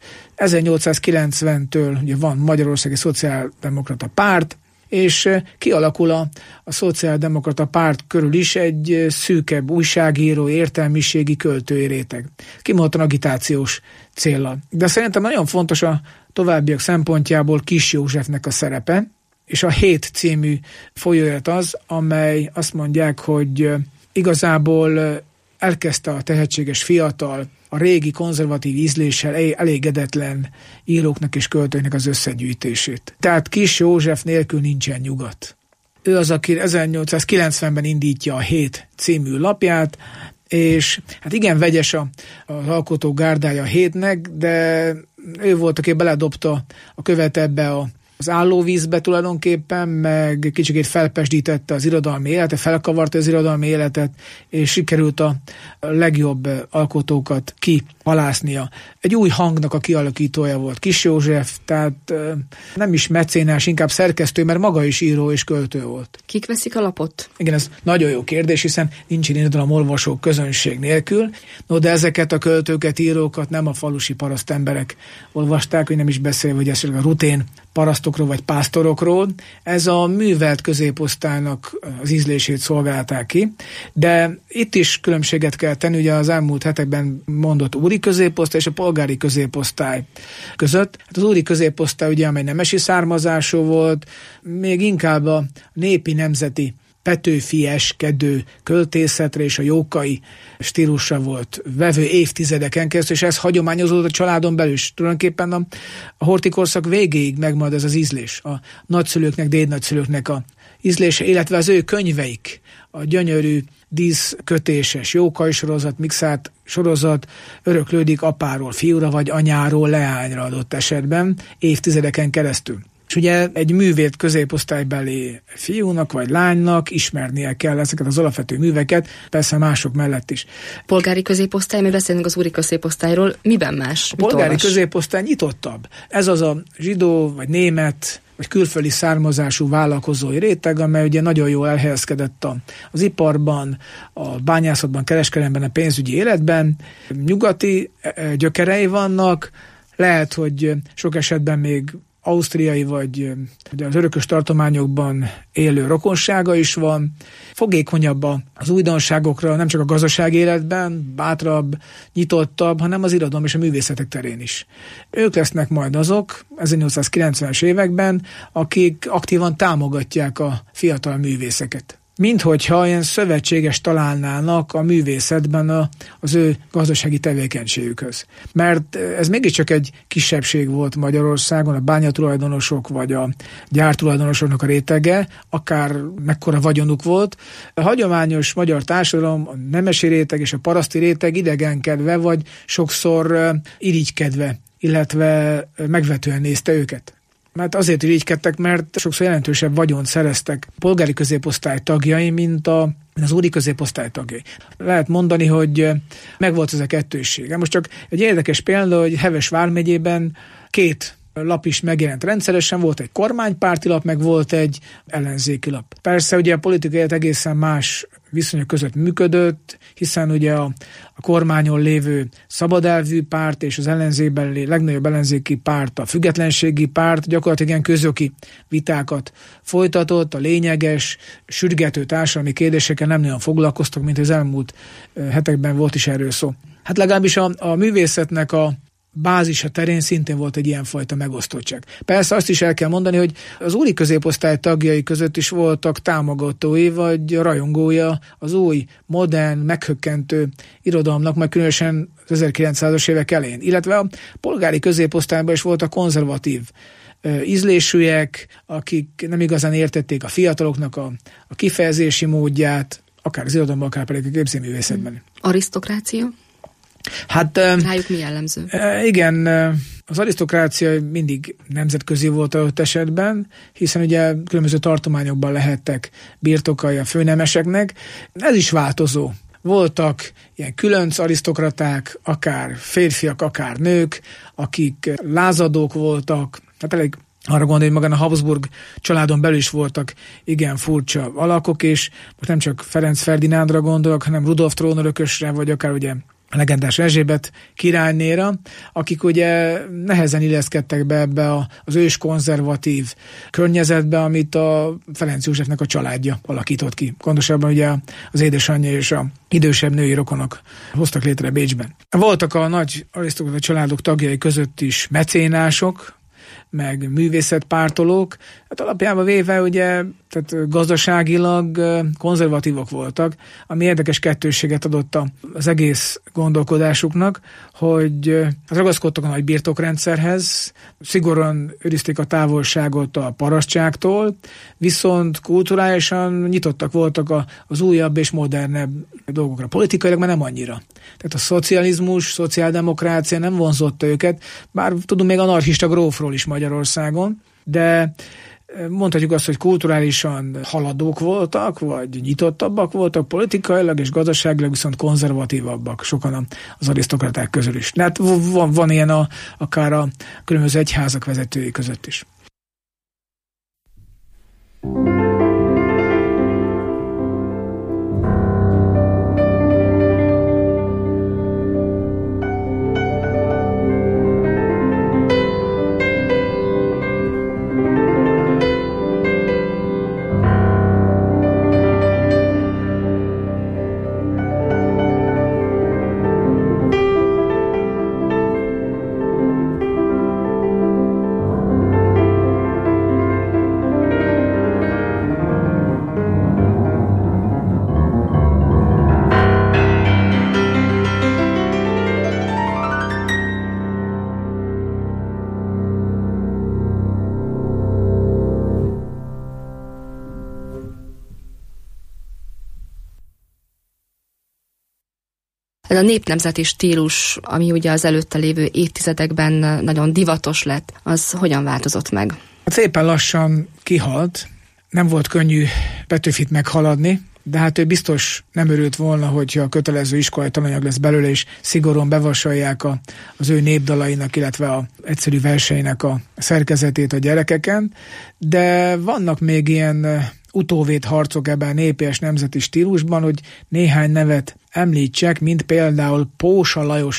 1890-től ugye van Magyarországi Szociáldemokrata Párt, és kialakul a szociáldemokrata párt körül is egy szűkebb újságíró, értelmiségi költői réteg. Kimondottan agitációs céllal. De szerintem nagyon fontos a továbbiak szempontjából Kiss Józsefnek a szerepe, és a Hét című folyóirat az, amely azt mondják, hogy igazából elkezdte a tehetséges fiatal, a régi konzervatív ízléssel elégedetlen íróknak és költőknek az összegyűjtését. Tehát Kiss József nélkül nincsen nyugat. Ő az, aki 1890-ben indítja a Hét című lapját, és hát igen vegyes az alkotó gárdája a Hétnek, de ő volt, aki beledobta a követ ebbe az állóvízbe tulajdonképpen, meg kicsikét felpesdítette az irodalmi életet, felkavarta az irodalmi életet, és sikerült a legjobb alkotókat kihalásznia. Egy új hangnak a kialakítója volt Kiss József, tehát nem is mecénás, inkább szerkesztő, mert maga is író és költő volt. Kik veszik a lapot? Igen, ez nagyon jó kérdés, hiszen nincsen irodalomolvasó közönség nélkül, no, de ezeket a költőket, írókat nem a falusi paraszt emberek olvasták, hogy nem is beszélve, hogy esetleg a rutén parasztokról vagy pásztorokról. Ez a művelt középosztálynak az ízlését szolgálták ki, de itt is különbséget kell tenni, ugye az elmúlt hetekben mondott úri középosztály és a polgári középosztály között. Hát az úri középosztály ugye, amely nemesi származású volt, még inkább a népi nemzeti petőfieskedő költészetre és a jókai stílusra volt vevő évtizedeken keresztül, és ez hagyományozódott a családon belül is. Tulajdonképpen a horthy-korszak végéig megmarad ez az ízlés. A nagyszülőknek, dédnagyszülőknek a ízlése, illetve az ő könyveik, a gyönyörű díszkötéses jókai sorozat, mixált sorozat öröklődik apáról fiúra, vagy anyáról leányra adott esetben évtizedeken keresztül. És ugye egy művét középosztálybeli fiúnak vagy lánynak ismernie kell ezeket az alapvető műveket, persze mások mellett is. Polgári középosztály, mi beszélünk az úri középosztályról, miben más? A polgári középosztály nyitottabb. Ez az a zsidó, vagy német, vagy külföldi származású vállalkozói réteg, amely ugye nagyon jól elhelyezkedett az iparban, a bányászatban, kereskedelemben, a pénzügyi életben. Nyugati gyökerei vannak, lehet, hogy sok esetben még ausztriai vagy az örökös tartományokban élő rokonsága is van. Fogékonyabb az újdonságokra, nem csak a gazdasági életben, bátrabb, nyitottabb, hanem az irodalom és a művészetek terén is. Ők lesznek majd azok 1890-es években, akik aktívan támogatják a fiatal művészeket. Minthogyha ilyen szövetséges találnának a művészetben az ő gazdasági tevékenységükhöz. Mert ez mégiscsak egy kisebbség volt Magyarországon, a bányatulajdonosok vagy a gyártulajdonosoknak a rétege, akár mekkora vagyonuk volt. A hagyományos magyar társadalom, a nemesi réteg és a paraszti réteg idegenkedve, vagy sokszor irigykedve, illetve megvetően nézte őket. Mert azért irigykedtek, mert sokszor jelentősebb vagyont szereztek polgári középosztály tagjai, mint az úri középosztály tagjai. Lehet mondani, hogy megvolt ez a kettőssége. Most csak egy érdekes példa, hogy Heves vármegyében 2 lap is megjelent rendszeresen, volt egy kormánypárti lap, meg volt egy ellenzéki lap. Persze ugye a politikai élet egészen más viszonyok között működött, hiszen ugye a kormányon lévő szabadelvű párt és az ellenzékben legnagyobb ellenzéki párt, a függetlenségi párt gyakorlatilag ilyen közöki vitákat folytatott, a lényeges, sürgető társadalmi kérdésekkel nem nagyon foglalkoztak, mint az elmúlt hetekben volt is erről szó. Hát legalábbis a művészetnek a bázisa terén szintén volt egy ilyenfajta megosztottság. Persze azt is el kell mondani, hogy az úri középosztály tagjai között is voltak támogatói vagy rajongója az új, modern, meghökkentő irodalomnak, majd különösen az 1900-as évek elején. Illetve a polgári középosztályban is voltak konzervatív ízlésűek, akik nem igazán értették a fiataloknak a kifejezési módját, akár az irodalomban, akár pedig a képzőművészetben. Arisztokrácia? Hát rájuk mi jellemző? Igen, az arisztokrácia mindig nemzetközi volt adott esetben, hiszen ugye különböző tartományokban lehettek birtokai a főnemeseknek. Ez is változó. Voltak ilyen különc arisztokraták, akár férfiak, akár nők, akik lázadók voltak, hát elég arra gondolj, hogy magán a Habsburg családon belül is voltak igen furcsa alakok, és most nem csak Ferenc Ferdinándra gondolok, hanem Rudolf trónörökösre, vagy akár ugye a legendás Erzsébet királynéra, akik ugye nehezen illeszkedtek be ebbe az ős konzervatív környezetbe, amit a Ferenc Józsefnek a családja alakított ki. Gondosabban ugye az édesanyja és a idősebb női rokonok hoztak létre Bécsben. Voltak a nagy arisztokrata családok tagjai között is mecénások, meg művészetpártolók, hát alapjában véve ugye tehát gazdaságilag konzervatívok voltak, ami érdekes kettősséget adott az egész gondolkodásuknak, hogy ragaszkodtak a nagy birtokrendszerhez, szigorúan őrizték a távolságot a parasztságtól, viszont kulturálisan nyitottak voltak az újabb és modernebb dolgokra. Politikailag már nem annyira. Tehát a szocializmus, szociáldemokrácia nem vonzotta őket, bár tudunk még anarchista grófról is Magyarországon, de mondhatjuk azt, hogy kulturálisan haladók voltak, vagy nyitottabbak voltak, politikailag és gazdaságilag viszont konzervatívabbak sokan az arisztokraták közül is. Hát van ilyen akár a különböző egyházak vezetői között is. Ez a népnemzeti stílus, ami ugye az előtte lévő évtizedekben nagyon divatos lett, az hogyan változott meg? Szépen lassan kihalt, nem volt könnyű Petőfit meghaladni, de hát ő biztos nem örült volna, hogyha a kötelező iskolai tananyag lesz belőle, és szigorúan bevasalják az ő népdalainak, illetve az egyszerű verseinek a szerkezetét a gyerekeken, de vannak még ilyen utóvét harcok ebben a népes nemzeti stílusban, hogy néhány nevet említsek, mint például Pósa Lajos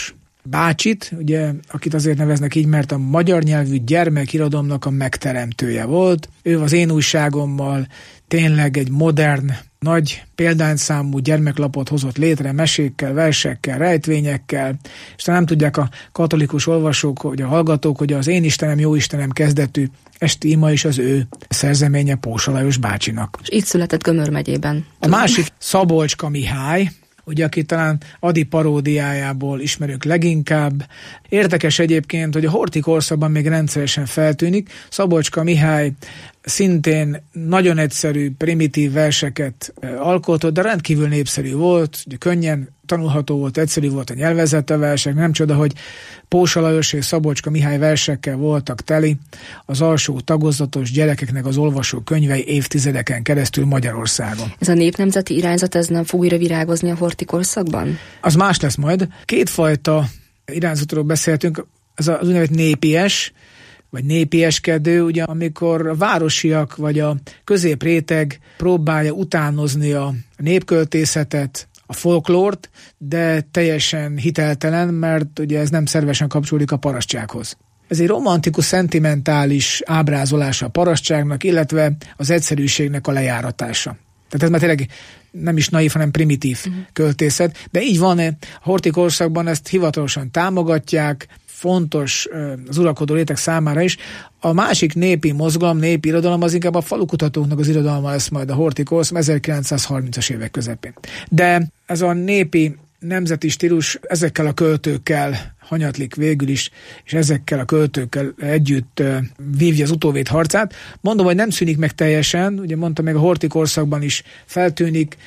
bácsit, ugye, akit azért neveznek így, mert a magyar nyelvű gyermekirodalomnak a megteremtője volt. Ő az Én újságommal tényleg egy modern, nagy példányszámú gyermeklapot hozott létre, mesékkel, versekkel, rejtvényekkel, és nem tudják a katolikus olvasók, vagy a hallgatók, hogy az Én Istenem, Jó Istenem kezdetű esti ima is az ő szerzeménye Pósa Lajos bácsinak. És itt született Gömör megyében. A másik Szabolcska Mihály, ugye, aki talán Ady paródiájából ismerünk leginkább. Érdekes egyébként, hogy a Horthy korszakban még rendszeresen feltűnik. Szabolcska Mihály szintén nagyon egyszerű, primitív verseket alkotott, de rendkívül népszerű volt, ugye könnyen tanulható volt, egyszerű volt a nyelvezete a versek, nem csoda, hogy Pósa Lajos és Szabolcska Mihály versekkel voltak teli az alsó tagozatos gyerekeknek az olvasó könyvei évtizedeken keresztül Magyarországon. Ez a népnemzeti irányzat, ez nem fog újra virágozni a Horthy korszakban? Az más lesz majd. Kétfajta irányzatról beszéltünk, az úgynevezett népies, vagy népieskedő, ugye, amikor a városiak vagy a középréteg próbálja utánozni a népköltészetet, a folklórt, de teljesen hiteltelen, mert ugye ez nem szervesen kapcsolódik a parasztsághoz. Ez egy romantikus, szentimentális ábrázolása a parasztságnak, illetve az egyszerűségnek a lejáratása. Tehát ez már tényleg nem is naív, hanem primitív költészet, de így van, a Horthy korszakban ezt hivatalosan támogatják, fontos az uralkodó réteg számára is. A másik népi mozgalom, népi irodalom az inkább a falukutatóknak az irodalma lesz majd a Horthy korszak 1930-as évek közepén. De ez a népi nemzeti stílus ezekkel a költőkkel hanyatlik végül is, és ezekkel a költőkkel együtt vívja az utóvét harcát. Mondom, hogy nem szűnik meg teljesen, ugye mondtam, még a Horthy korszakban is feltűnik,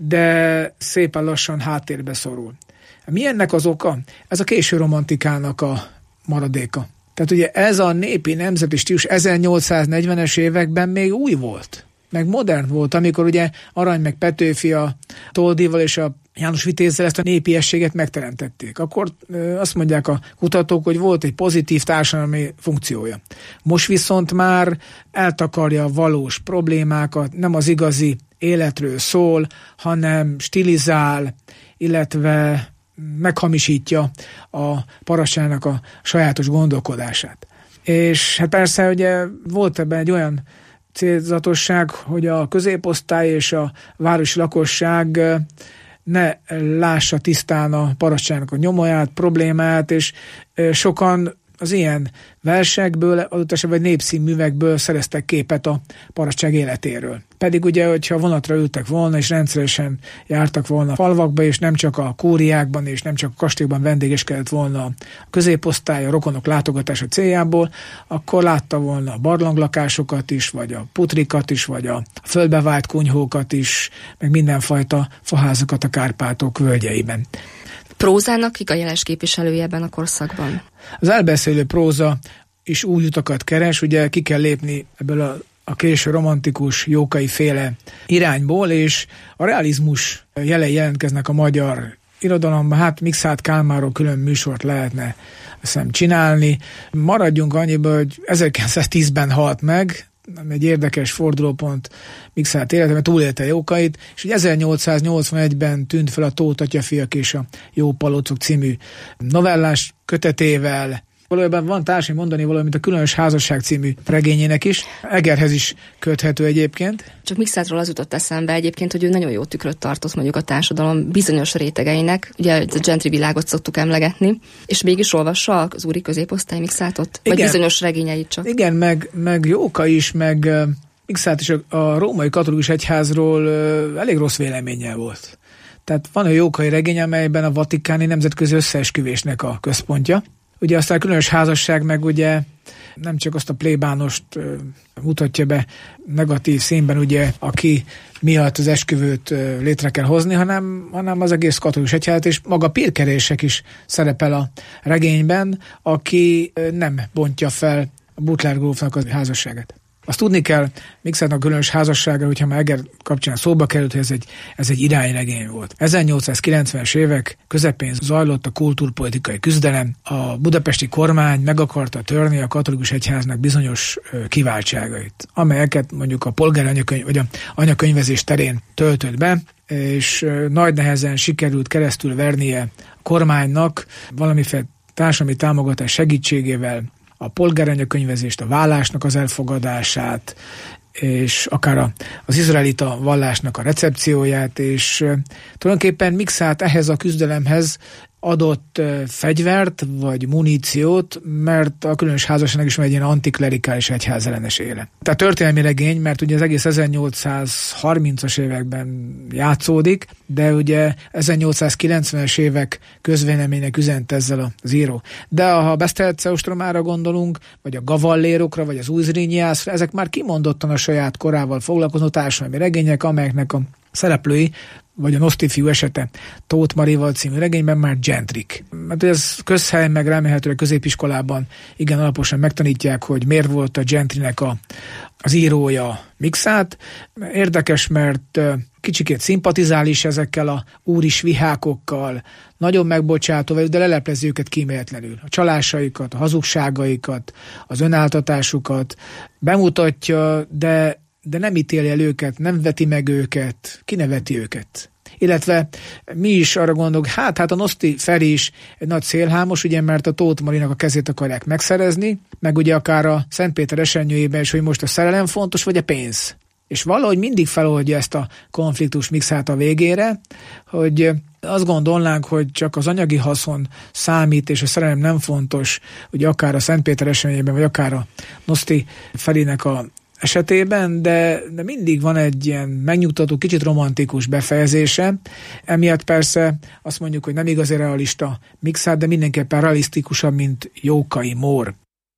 de szépen lassan háttérbe szorul. Mi ennek az oka? Ez a késő romantikának a maradéka. Tehát ugye ez a népi nemzeti stílus 1840-es években még új volt, meg modern volt, amikor ugye Arany meg Petőfi a Toldival és a János Vitézzel ezt a népiességet megteremtették. Akkor azt mondják a kutatók, hogy volt egy pozitív társadalmi funkciója. Most viszont már eltakarja a valós problémákat, nem az igazi életről szól, hanem stilizál, illetve meghamisítja a parasztságnak a sajátos gondolkodását. És hát persze ugye volt ebben egy olyan célzatosság, hogy a középosztály és a városi lakosság ne lássa tisztán a parasztságnak a nyomaját, problémáját, és sokan az ilyen versekből, adott esetben népszínművekből szereztek képet a parasztság életéről. Pedig ugye, hogyha vonatra ültek volna, és rendszeresen jártak volna a falvakba, és nem csak a kúriákban, és nem csak a kastélyban vendégeskedett volna a középosztály, a rokonok látogatása céljából, akkor látta volna a barlanglakásokat is, vagy a putrikat is, vagy a földbevált kunyhókat is, meg mindenfajta faházakat a Kárpátok völgyeiben. Prózának kik a jeles képviselője ebben a korszakban? Az elbeszélő próza is új utakat keres, ugye ki kell lépni ebből a késő romantikus, Jókai féle irányból, és a realizmus jelei jelentkeznek a magyar irodalomban. Hát Mikszáth Kálmánról külön műsort lehetne csinálni. Maradjunk annyiba, hogy 1910-ben halt meg, egy érdekes fordulópont Mikszáth életében, túlélte Jókait, és 1881-ben tűnt fel a Tóth Atyafiak és a Jó Palócok című novellás kötetével. Valójában van társai mondani valami, mint a Különös házasság című regényének is. Egerhez is köthető egyébként. Csak Mikszáthról az jutott eszembe egyébként, hogy ő nagyon jó tükröt tartott mondjuk a társadalom bizonyos rétegeinek. Ugye a gentry világot szoktuk emlegetni, és mégis olvassa az úri középosztály Mikszáthot? Vagy bizonyos regényeit csak? Igen, meg Jóka is, meg Mikszáth is a római katolikus egyházról elég rossz véleménnyel volt. Tehát van a Jókai regény, amelyben a vatikáni nemzetközi összeesküvésnek a központja. Ugye aztán a Különös házasság meg ugye nem csak azt a plébánost mutatja be negatív színben, ugye, aki miatt az esküvőt létre kell hozni, hanem az egész katolikus egyházat, és maga Pirkerések is szerepel a regényben, aki nem bontja fel a Butler grófnak a házasságát. Azt tudni kell, Mikszáthnak Különös házassága, hogyha már Eger kapcsán szóba került, hogy ez egy irányregény volt. 1890-es évek közepén zajlott a kultúrpolitikai küzdelem. A budapesti kormány meg akarta törni a katolikus egyháznak bizonyos kiváltságait, amelyeket mondjuk a polgári anyakönyv, vagy a anyakönyvezés terén töltött be, és nagy nehezen sikerült keresztül vernie a kormánynak valamiféle társadalmi támogatás segítségével a polgáranyakönyvezést, a vállásnak az elfogadását, és akár az izraelita vallásnak a recepcióját, és tulajdonképpen Mikszát ehhez a küzdelemhez adott fegyvert vagy muníciót, mert a különös házasságnak is van egy ilyen antiklerikális egyházellenes éle. Tehát történelmi regény, mert ugye az egész 1830-as években játszódik, de ugye 1890-es évek közvéleménynek üzent ezzel az író. De ha a Beszterce ostromára gondolunk, vagy a Gavallérokra, vagy az Új Zrínyiászra, ezek már kimondottan a saját korával foglalkozó társadalmi regények, amelyeknek a szereplői, vagy a Noszti fiú esete Tóth Marival című regényben már gentrik. Mert ez közhelyen meg remélhetőleg középiskolában igen alaposan megtanítják, hogy miért volt a gentrinek az írója Mikszát. Érdekes, mert kicsikét szimpatizál is ezekkel a úris vihákokkal, nagyon megbocsátó, de leleplezi őket kíméletlenül. A csalásaikat, a hazugságaikat, az önáltatásukat bemutatja, de nem ítéli el őket, nem veti meg őket, kineveti őket. Illetve mi is arra gondolunk, hát a Noszti Feri is egy nagy szélhámos, ugye, mert a Tóth Marinak a kezét akarják megszerezni, meg ugye akár a Szentpéter esernyőjében is, hogy most a szerelem fontos, vagy a pénz. És valahogy mindig feloldja ezt a konfliktus Mikszát a végére, hogy azt gondolnánk, hogy csak az anyagi haszon számít, és a szerelem nem fontos, ugye akár a Szentpéter esernyőjében, vagy akár a Noszti Ferinek a esetében, de mindig van egy ilyen megnyugtató, kicsit romantikus befejezése. Emiatt persze azt mondjuk, hogy nem igazi realista Mikszát, de mindenképpen realisztikusabb, mint Jókai Mór.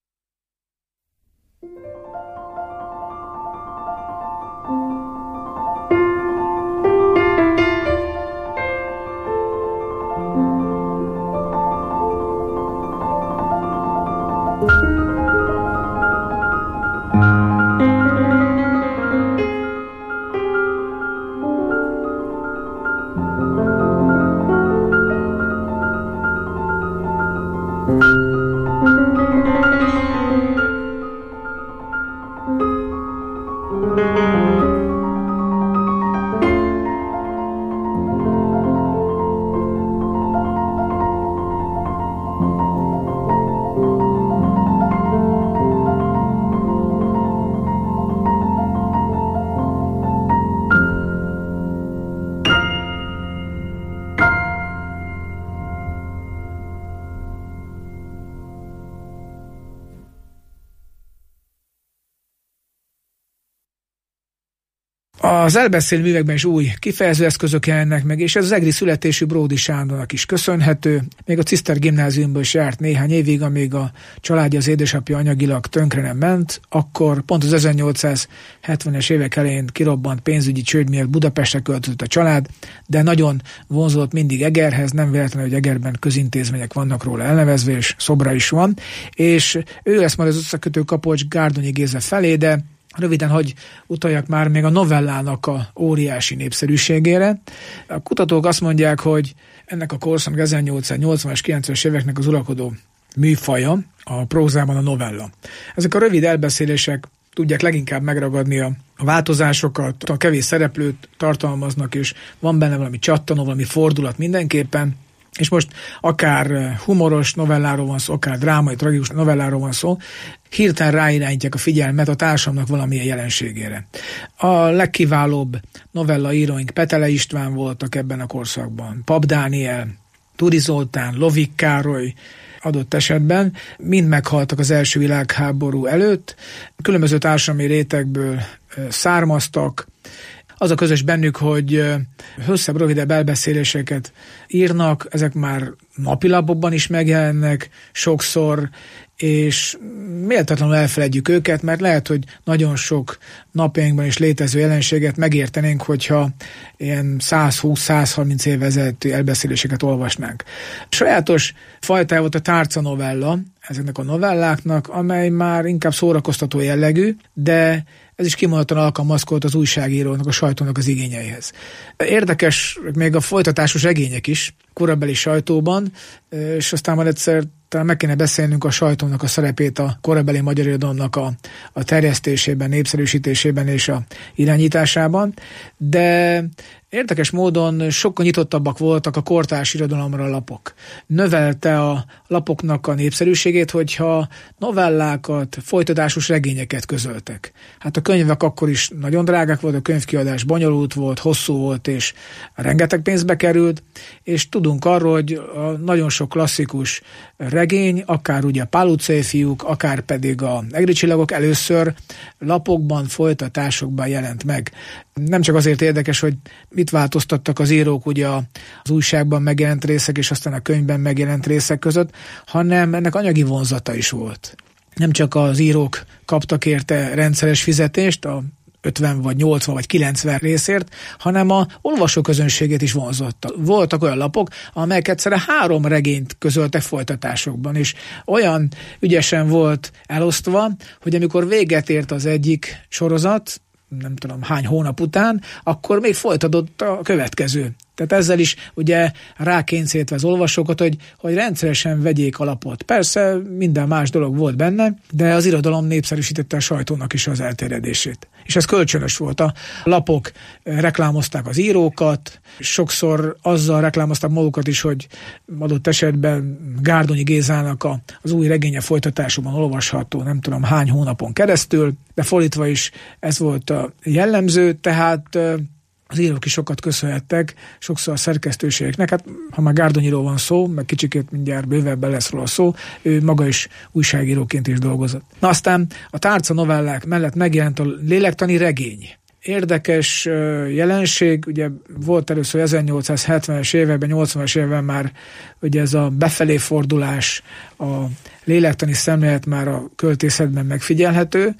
Az elbeszélő művekben is új kifejezőeszközök jelennek meg, és ez az egri születésű Bródy Sándornak is köszönhető. Még a Ciszter gimnáziumban is járt néhány évig, amíg a családja, az édesapja anyagilag tönkre nem ment, akkor pont az 1870-es évek elején kirobbant pénzügyi csőd miatt Budapestre költözött a család, de nagyon vonzódott mindig Egerhez, nem véletlenül, hogy Egerben közintézmények vannak róla elnevezve, és szobra is van, és ő lesz majd az összekötő kapocs Gárdonyi Géza felé, de röviden, hogy utaljak már még a novellának a óriási népszerűségére. A kutatók azt mondják, hogy ennek a korszaknak 1880-as, 90-es éveknek az uralkodó műfaja a prózában a novella. Ezek a rövid elbeszélések tudják leginkább megragadni a változásokat, a kevés szereplőt tartalmaznak, és van benne valami csattanó, valami fordulat mindenképpen. És most akár humoros novelláról van szó, akár drámai, tragikus novelláról van szó, hirtelen ráirányítják a figyelmet a társadalomnak valamilyen jelenségére. A legkiválóbb novellaíróink Petele István voltak ebben a korszakban, Pap Dániel, Turi Zoltán, Lovik Károly adott esetben, mind meghaltak az első világháború előtt, különböző társadalmi rétegből származtak. Az a közös bennük, hogy hosszabb, rövidebb elbeszéléseket írnak, ezek már napilapokban is megjelennek sokszor, és méltatlanul elfeledjük őket, mert lehet, hogy nagyon sok napjainkban is létező jelenséget megértenénk, hogyha ilyen 120-130 év ezelőtti elbeszéléseket olvasnánk. Sajátos fajtája volt a tárca novella ezeknek a novelláknak, amely már inkább szórakoztató jellegű, de ez is kimondottan alkalmazkodott az újságírónak, a sajtónak az igényeihez. Érdekes még a folytatásos regények is korabeli sajtóban, és aztán majd egyszer talán meg kéne beszélnünk a sajtónak a szerepét a korabeli magyar irodalomnak a terjesztésében, népszerűsítésében és a irányításában, de Érdekes módon sokkal nyitottabbak voltak a kortárs irodalomra a lapok. Növelte a lapoknak a népszerűségét, hogyha novellákat, folytatásos regényeket közöltek. Hát a könyvek akkor is nagyon drágák volt, a könyvkiadás bonyolult volt, hosszú volt, és rengeteg pénzbe került, és tudunk arról, hogy a nagyon sok klasszikus regény, akár ugye a Pál utcai fiúk, akár pedig a Egri csillagok először lapokban, folytatásokban jelent meg. Nem csak azért érdekes, hogy mit változtattak az írók ugye az újságban megjelent részek és aztán a könyvben megjelent részek között, hanem ennek anyagi vonzata is volt. Nem csak az írók kaptak érte rendszeres fizetést, a 50 vagy 80 vagy 90 részért, hanem a olvasóközönségét is vonzotta. Voltak olyan lapok, amelyek egyszerre 3 regényt közöltek folytatásokban, és olyan ügyesen volt elosztva, hogy amikor véget ért az egyik sorozat, nem tudom hány hónap után, akkor még folytatódott a következő. Tehát ezzel is ugye rákényszerítve az olvasókat, hogy rendszeresen vegyék a lapot. Persze minden más dolog volt benne, de az irodalom népszerűsítette a sajtónak is az elterjedését. És ez kölcsönös volt. A lapok reklámozták az írókat, sokszor azzal reklámozták magukat is, hogy adott esetben Gárdonyi Gézának az új regénye folytatásában olvasható nem tudom hány hónapon keresztül, de fordítva is ez volt a jellemző, tehát az írók is sokat köszönhettek, sokszor a szerkesztőségeknek. Hát, ha már Gárdonyiról van szó, meg kicsikét mindjárt bővebben lesz róla szó, ő maga is újságíróként is dolgozott. Na aztán a tárca novellák mellett megjelent a lélektani regény. Érdekes jelenség, ugye volt először 1870-es években, 80-as években már ugye ez a befelé fordulás, a lélektani szemlélet már a költészetben megfigyelhető.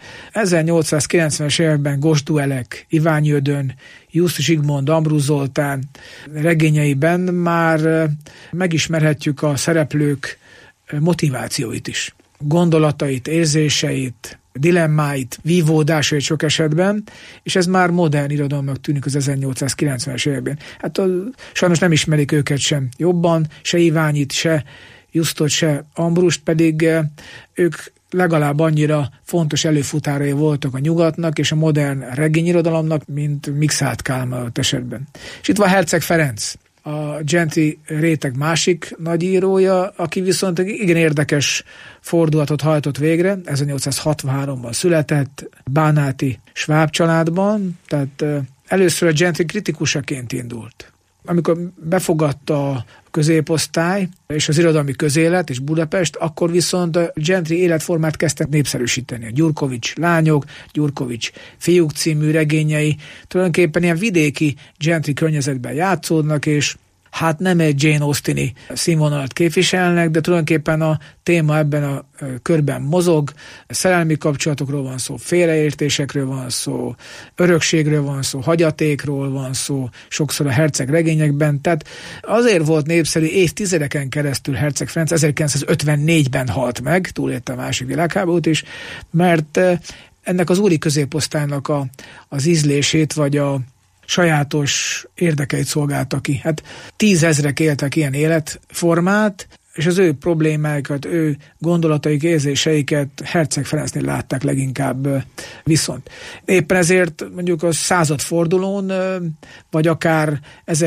1890-es években Gosduelek, Iványi Ödön, Jusz Zsigmond, Ambrus Zoltán regényeiben már megismerhetjük a szereplők motivációit is. Gondolatait, érzéseit, dilemmáit, vívódásait sok esetben, és ez már modern irodalomnak tűnik az 1890-es években. Hát sajnos nem ismerik őket sem jobban, se Iványit, se Jusztot, se Ambrust, pedig ők legalább annyira fontos előfutárai voltak a nyugatnak és a modern regényirodalomnak, mint Mikszáth Kálmán esetben. És itt van Herczeg Ferenc, a gentry réteg másik nagyírója, aki viszont igen érdekes fordulatot hajtott végre, 1863-ban született, bánáti sváb családban, tehát először a gentry kritikusaként indult. Amikor befogadta a középosztály és az irodalmi közélet és Budapest, akkor viszont a gentry életformát kezdtek népszerűsíteni. A Gyurkovics lányok, Gyurkovics fiúk című regényei tulajdonképpen ilyen vidéki gentry környezetben játszódnak, és hát nem egy Jane Austen-i színvonalat képviselnek, de tulajdonképpen a téma ebben a körben mozog, szerelmi kapcsolatokról van szó, félreértésekről van szó, örökségről van szó, hagyatékról van szó, sokszor a Herczeg regényekben, tehát azért volt népszerű évtizedeken keresztül Herczeg Ferenc, 1954-ben halt meg, túlélte a második világháborút is, mert ennek az úri középosztálynak az ízlését, vagy a sajátos érdekeit szolgálta ki. Hát 10 000-ek éltek ilyen életformát, és az ő problémáikat, ő gondolataik, érzéseiket Herczeg Ferencnél látták leginkább viszont. Éppen ezért mondjuk a századfordulón, vagy akár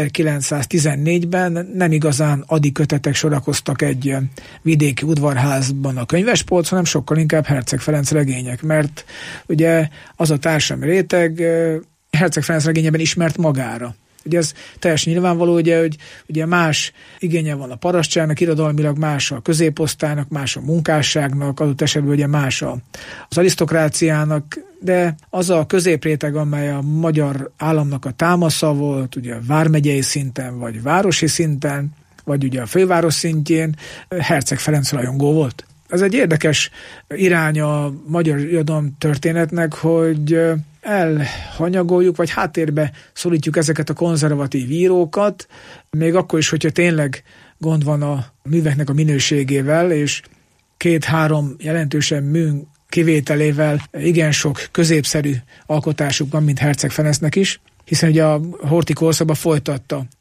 1914-ben nem igazán adikötetek sorakoztak egy vidéki udvarházban a könyvespolc, hanem sokkal inkább Herczeg Ferenc regények, mert ugye az a társadalmi réteg Herczeg Ferenc regényében ismert magára. Ugye ez teljesen nyilvánvaló, hogy ugye más igénye van a parasztságnak, irodalmilag más a középosztálynak, más a munkásságnak, adott esetben ugye más az arisztokráciának, de az a középréteg, amely a magyar államnak a támasza volt, ugye vármegyei szinten, vagy városi szinten, vagy ugye a főváros szintjén, Herczeg Ferenc rajongó volt. Ez egy érdekes irány a magyar irodalom történetnek, hogy elhanyagoljuk, vagy háttérbe szorítjuk ezeket a konzervatív írókat, még akkor is, hogyha tényleg gond van a műveknek a minőségével, és 2-3 jelentősen mű kivételével igen sok középszerű alkotásuk van, mint Herczeg Ferencnek is, hiszen ugye a Horthy korszakban folytatta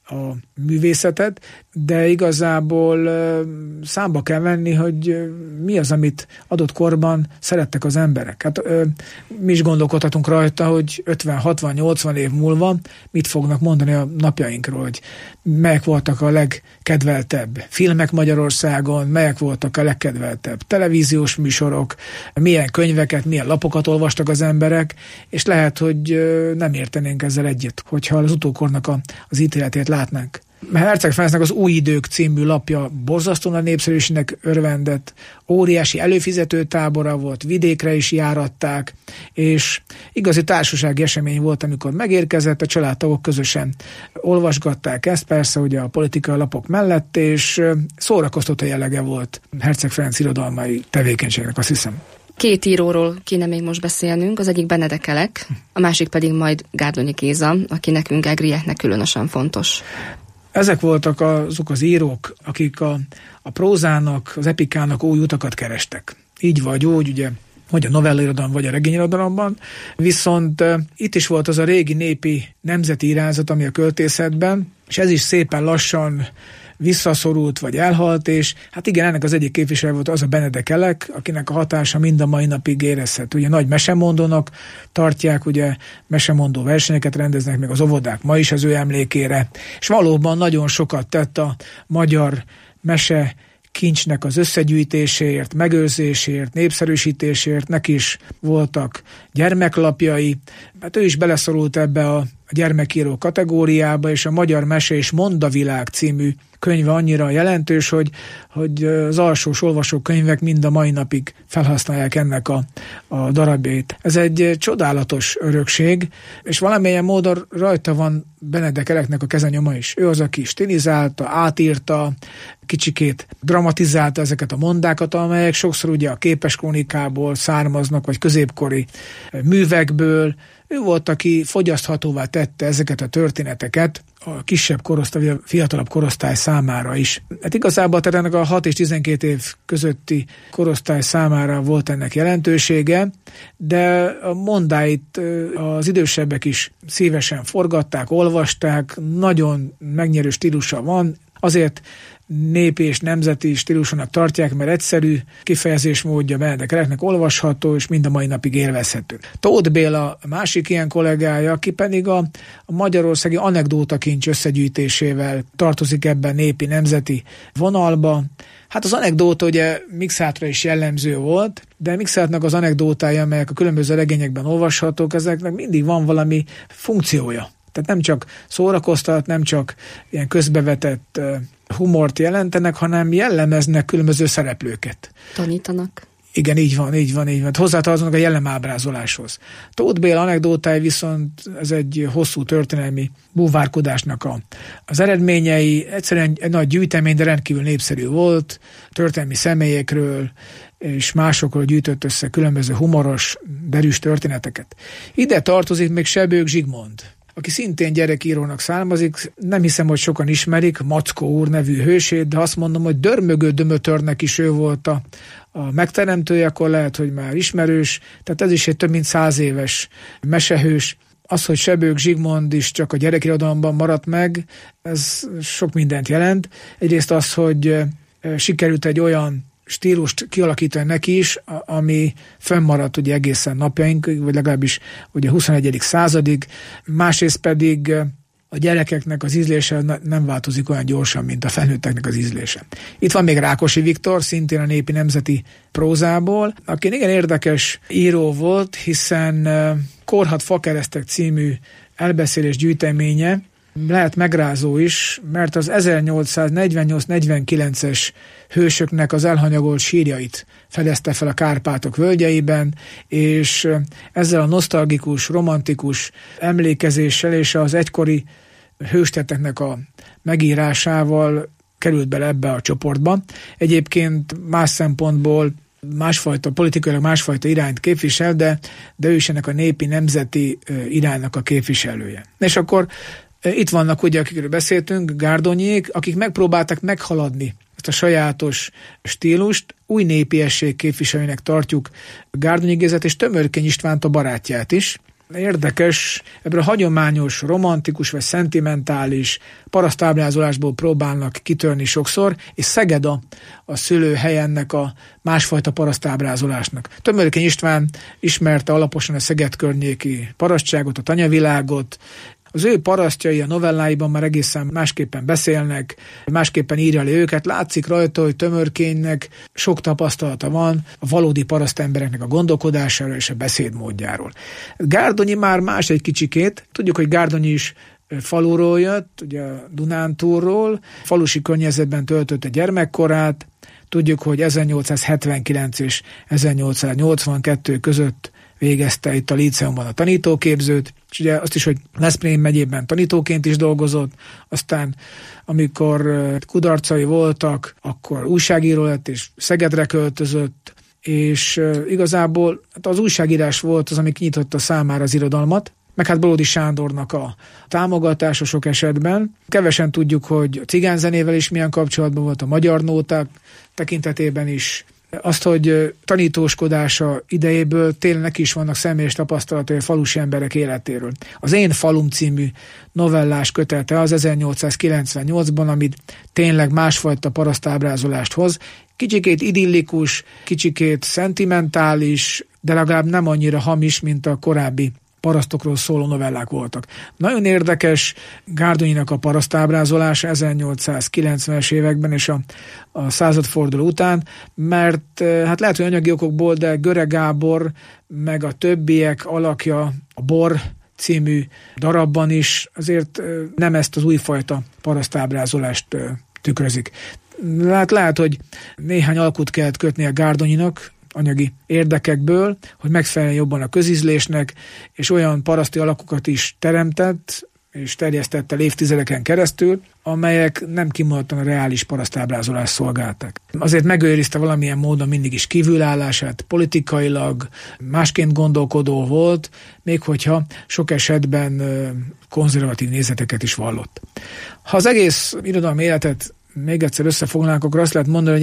a művészetet, de igazából számba kell venni, hogy mi az, amit adott korban szerettek az emberek. Hát mi is gondolkodhatunk rajta, hogy 50-60-80 év múlva mit fognak mondani a napjainkról, hogy melyek voltak a legkedveltebb filmek Magyarországon, melyek voltak a legkedveltebb televíziós műsorok, milyen könyveket, milyen lapokat olvastak az emberek, és lehet, hogy nem értenénk ezzel egyet, hogyha az utókornak az ítéletét látnánk. Herceg Ferencnek az Új Idők című lapja borzasztóan népszerűségnek örvendett, óriási előfizető tábora volt, vidékre is járatták, és igazi társasági esemény volt, amikor megérkezett, a családtagok közösen olvasgatták ezt, persze ugye a politikai lapok mellett, és szórakoztató jellege volt Herceg Ferenc irodalmai tevékenységnek, azt hiszem. Két íróról kéne még most beszélnünk, az egyik Benedek Elek, a másik pedig majd Gárdonyi Géza, aki nekünk egrieknek különösen fontos. Ezek voltak azok az írók, akik a prózának, az epikának új utakat kerestek. Így vagy úgy, ugye, vagy a novellairodalom, vagy a regényirodalomban. Viszont itt is volt az a régi népi nemzeti irányzat, ami a költészetben, és ez is szépen lassan visszaszorult, vagy elhalt, és hát igen, ennek az egyik képviselő volt az a Benedek Elek, akinek a hatása mind a mai napig érezhető. Ugye nagy mesemondónak tartják, ugye mesemondó versenyeket rendeznek meg az óvodák ma is az ő emlékére, és valóban nagyon sokat tett a magyar mese kincsnek az összegyűjtéséért, megőrzéséért, népszerűsítésért, neki is voltak gyermeklapjai, hát ő is beleszorult ebbe a gyermekíró kategóriába, és a Magyar Mese és Mondavilág című könyve annyira jelentős, hogy az alsós olvasókönyvek mind a mai napig felhasználják ennek a darabjait. Ez egy csodálatos örökség, és valamilyen módon rajta van Benedek Eleknek a kezenyoma is. Ő az, aki stilizálta, átírta, kicsikét dramatizálta ezeket a mondákat, amelyek sokszor ugye a képeskrónikából származnak, vagy középkori művekből. Ő volt, aki fogyaszthatóvá tette ezeket a történeteket a kisebb korosztály, a fiatalabb korosztály számára is. Hát igazából tehát ennek a 6 és 12 év közötti korosztály számára volt ennek jelentősége, de a mondáit az idősebbek is szívesen forgatták, olvasták, nagyon megnyerő stílusa van, azért népi és nemzeti stílusának tartják, mert egyszerű kifejezésmódja Benedek Eleknek olvasható, és mind a mai napig élvezhető. Tóth Béla másik ilyen kollégája, aki pedig a magyarországi anekdótakincs összegyűjtésével tartozik ebben népi nemzeti vonalba. Hát az anekdóta ugye Mikszáthra is jellemző volt, de Mikszáthnak az anekdótája, amelyek a különböző regényekben olvashatók, ezeknek mindig van valami funkciója. Tehát nem csak szórakoztat, nem csak ilyen közbevetett humort jelentenek, hanem jellemeznek különböző szereplőket. Tanítanak. Igen, így van. Hozzátartoznak a jellemábrázoláshoz. Tóth Béla anekdótái viszont ez egy hosszú történelmi búvárkodásnak az eredményei. Egyszerűen egy nagy gyűjtemény, de rendkívül népszerű volt. Történelmi személyekről és másokról gyűjtött össze különböző humoros, derűs történeteket. Ide tartozik még Sebők Zsigmond, aki szintén gyerekírónak származik. Nem hiszem, hogy sokan ismerik Mackó úr nevű hősét, de azt mondom, hogy Dörmögő Dömötörnek is ő volt a megteremtője, akkor lehet, hogy már ismerős. Tehát ez is egy több mint 100 éves mesehős. Az, hogy Sebők Zsigmond is csak a gyerekirodalomban maradt meg, ez sok mindent jelent. Egyrészt az, hogy sikerült egy olyan stílust kialakítani neki is, ami fönnmaradt ugye egészen napjainkig, vagy legalábbis ugye 21. századig. Másrészt pedig a gyerekeknek az ízlése nem változik olyan gyorsan, mint a felnőtteknek az ízlése. Itt van még Rákosi Viktor, szintén a népi nemzeti prózából, aki igen érdekes író volt, hiszen Korhat Fakeresztek című elbeszélés gyűjteménye lehet megrázó is, mert az 1848-49-es hősöknek az elhanyagolt sírjait fedezte fel a Kárpátok völgyeiben, és ezzel a nosztalgikus, romantikus emlékezéssel és az egykori hőstetteknek a megírásával került bele ebbe a csoportba. Egyébként más szempontból politikailag másfajta irányt képvisel, de ő is ennek a népi nemzeti iránynak a képviselője. És akkor itt vannak ugye, akikről beszéltünk, Gárdonyék, akik megpróbáltak meghaladni ezt a sajátos stílust, új népiesség képviselőnek tartjuk Gárdonyi Gézát és Tömörkény Istvánt, a barátját is. érdekes, ebből a hagyományos, romantikus vagy szentimentális parasztábrázolásból próbálnak kitörni sokszor, és Szeged a szülőhely ennek a másfajta parasztábrázolásnak. Tömörkény István ismerte alaposan a Szeged környéki parasztságot, a tanyavilágot. Az ő parasztjai a novelláiban már egészen másképpen beszélnek, másképpen írja le őket. Látszik rajta, hogy Tömörkénynek sok tapasztalata van a valódi parasztembereknek a gondolkodásáról és a beszédmódjáról. Gárdonyi már más egy kicsikét. Tudjuk, hogy Gárdonyi is faluról jött, ugye a Dunántúlról, falusi környezetben töltötte gyermekkorát. Tudjuk, hogy 1879 és 1882 között végezte itt a líceumban a tanítóképzőt, és ugye azt is, hogy Veszprém megyében tanítóként is dolgozott, aztán amikor kudarcai voltak, akkor újságíró lett, és Szegedre költözött, és igazából az újságírás volt az, ami kinyitotta számára az irodalmat, meg hát Bródy Sándornak a támogatása sok esetben. Kevesen tudjuk, hogy a cigányzenével is milyen kapcsolatban volt, a magyar nóták tekintetében is. Azt, hogy tanítóskodása idejéből tényleg neki is vannak személyes tapasztalatai a falusi emberek életéről. Az Én falum című novellás kötete az 1898-ban, amit tényleg másfajta parasztábrázolást hoz. Kicsikét idillikus, kicsikét szentimentális, de legalább nem annyira hamis, mint a korábbi parasztokról szóló novellák voltak. Nagyon érdekes Gárdonyinak a parasztábrázolása 1890-es években és a századforduló után, mert hát lehet, hogy anyagi okokból, de Göre Gábor meg a többiek alakja a Bor című darabban is azért nem ezt az újfajta parasztábrázolást tükrözik. Lehet, hogy néhány alkut kellett kötni a Gárdonyinak, anyagi érdekekből, hogy megfeleljen jobban a közízlésnek, és olyan paraszti alakokat is teremtett, és terjesztett el évtizedeken keresztül, amelyek nem kimondottan a reális parasztábrázolást szolgáltak. Azért megőrizte valamilyen módon mindig is kívülállását, politikailag másként gondolkodó volt, még hogyha sok esetben konzervatív nézeteket is vallott. Ha az egész irodalmi életet még egyszer összefoglalnánk, akkor azt lehet mondani, hogy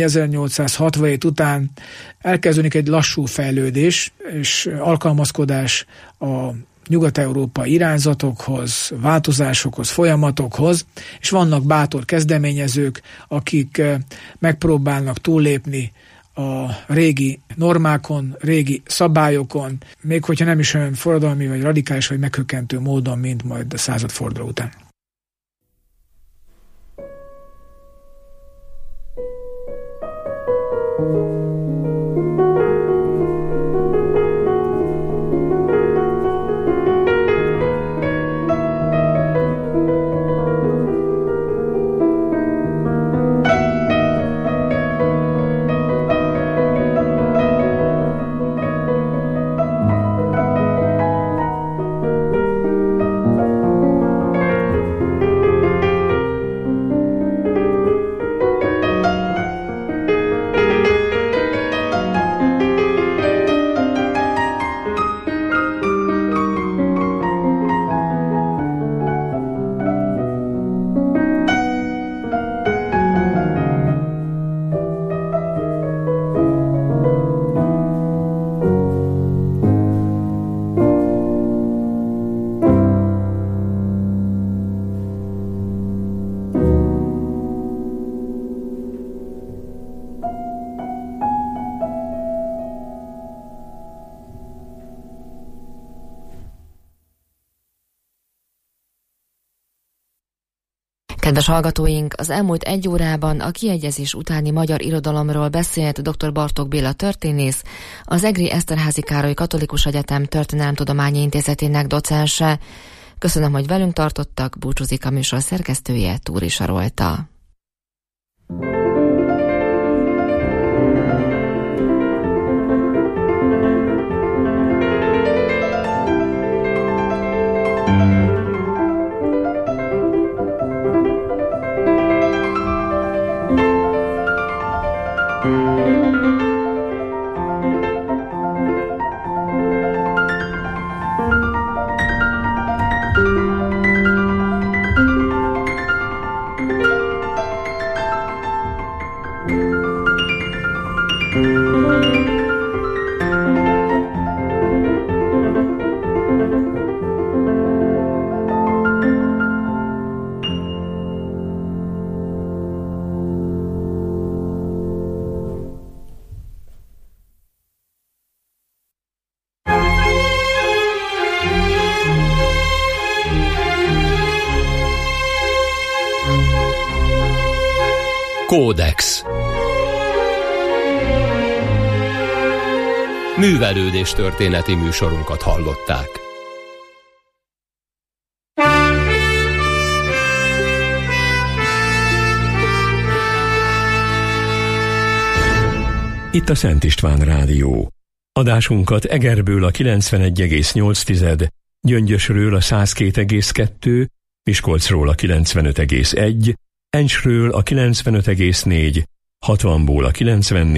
1867 után elkezdődik egy lassú fejlődés és alkalmazkodás a nyugat-európai irányzatokhoz, változásokhoz, folyamatokhoz, és vannak bátor kezdeményezők, akik megpróbálnak túllépni a régi normákon, régi szabályokon, még hogyha nem is olyan forradalmi, vagy radikális, vagy meghökkentő módon, mint majd a századforduló után. Kedves hallgatóink, az elmúlt egy órában a kiegyezés utáni magyar irodalomról beszélt dr. Bartók Béla történész, az Egri Eszterházy Károly Katolikus Egyetem Történelemtudományi Intézetének docense. Köszönöm, hogy velünk tartottak, búcsúzik a műsor szerkesztője, Túri Sarolta. Kódex. Művelődés történeti műsorunkat hallották. Itt a Szent István Rádió. Adásunkat Egerből a 91,8, Gyöngyösről a 102,2, Miskolcról a 95,1, Encsről a 95,4, Hatvanból a 94,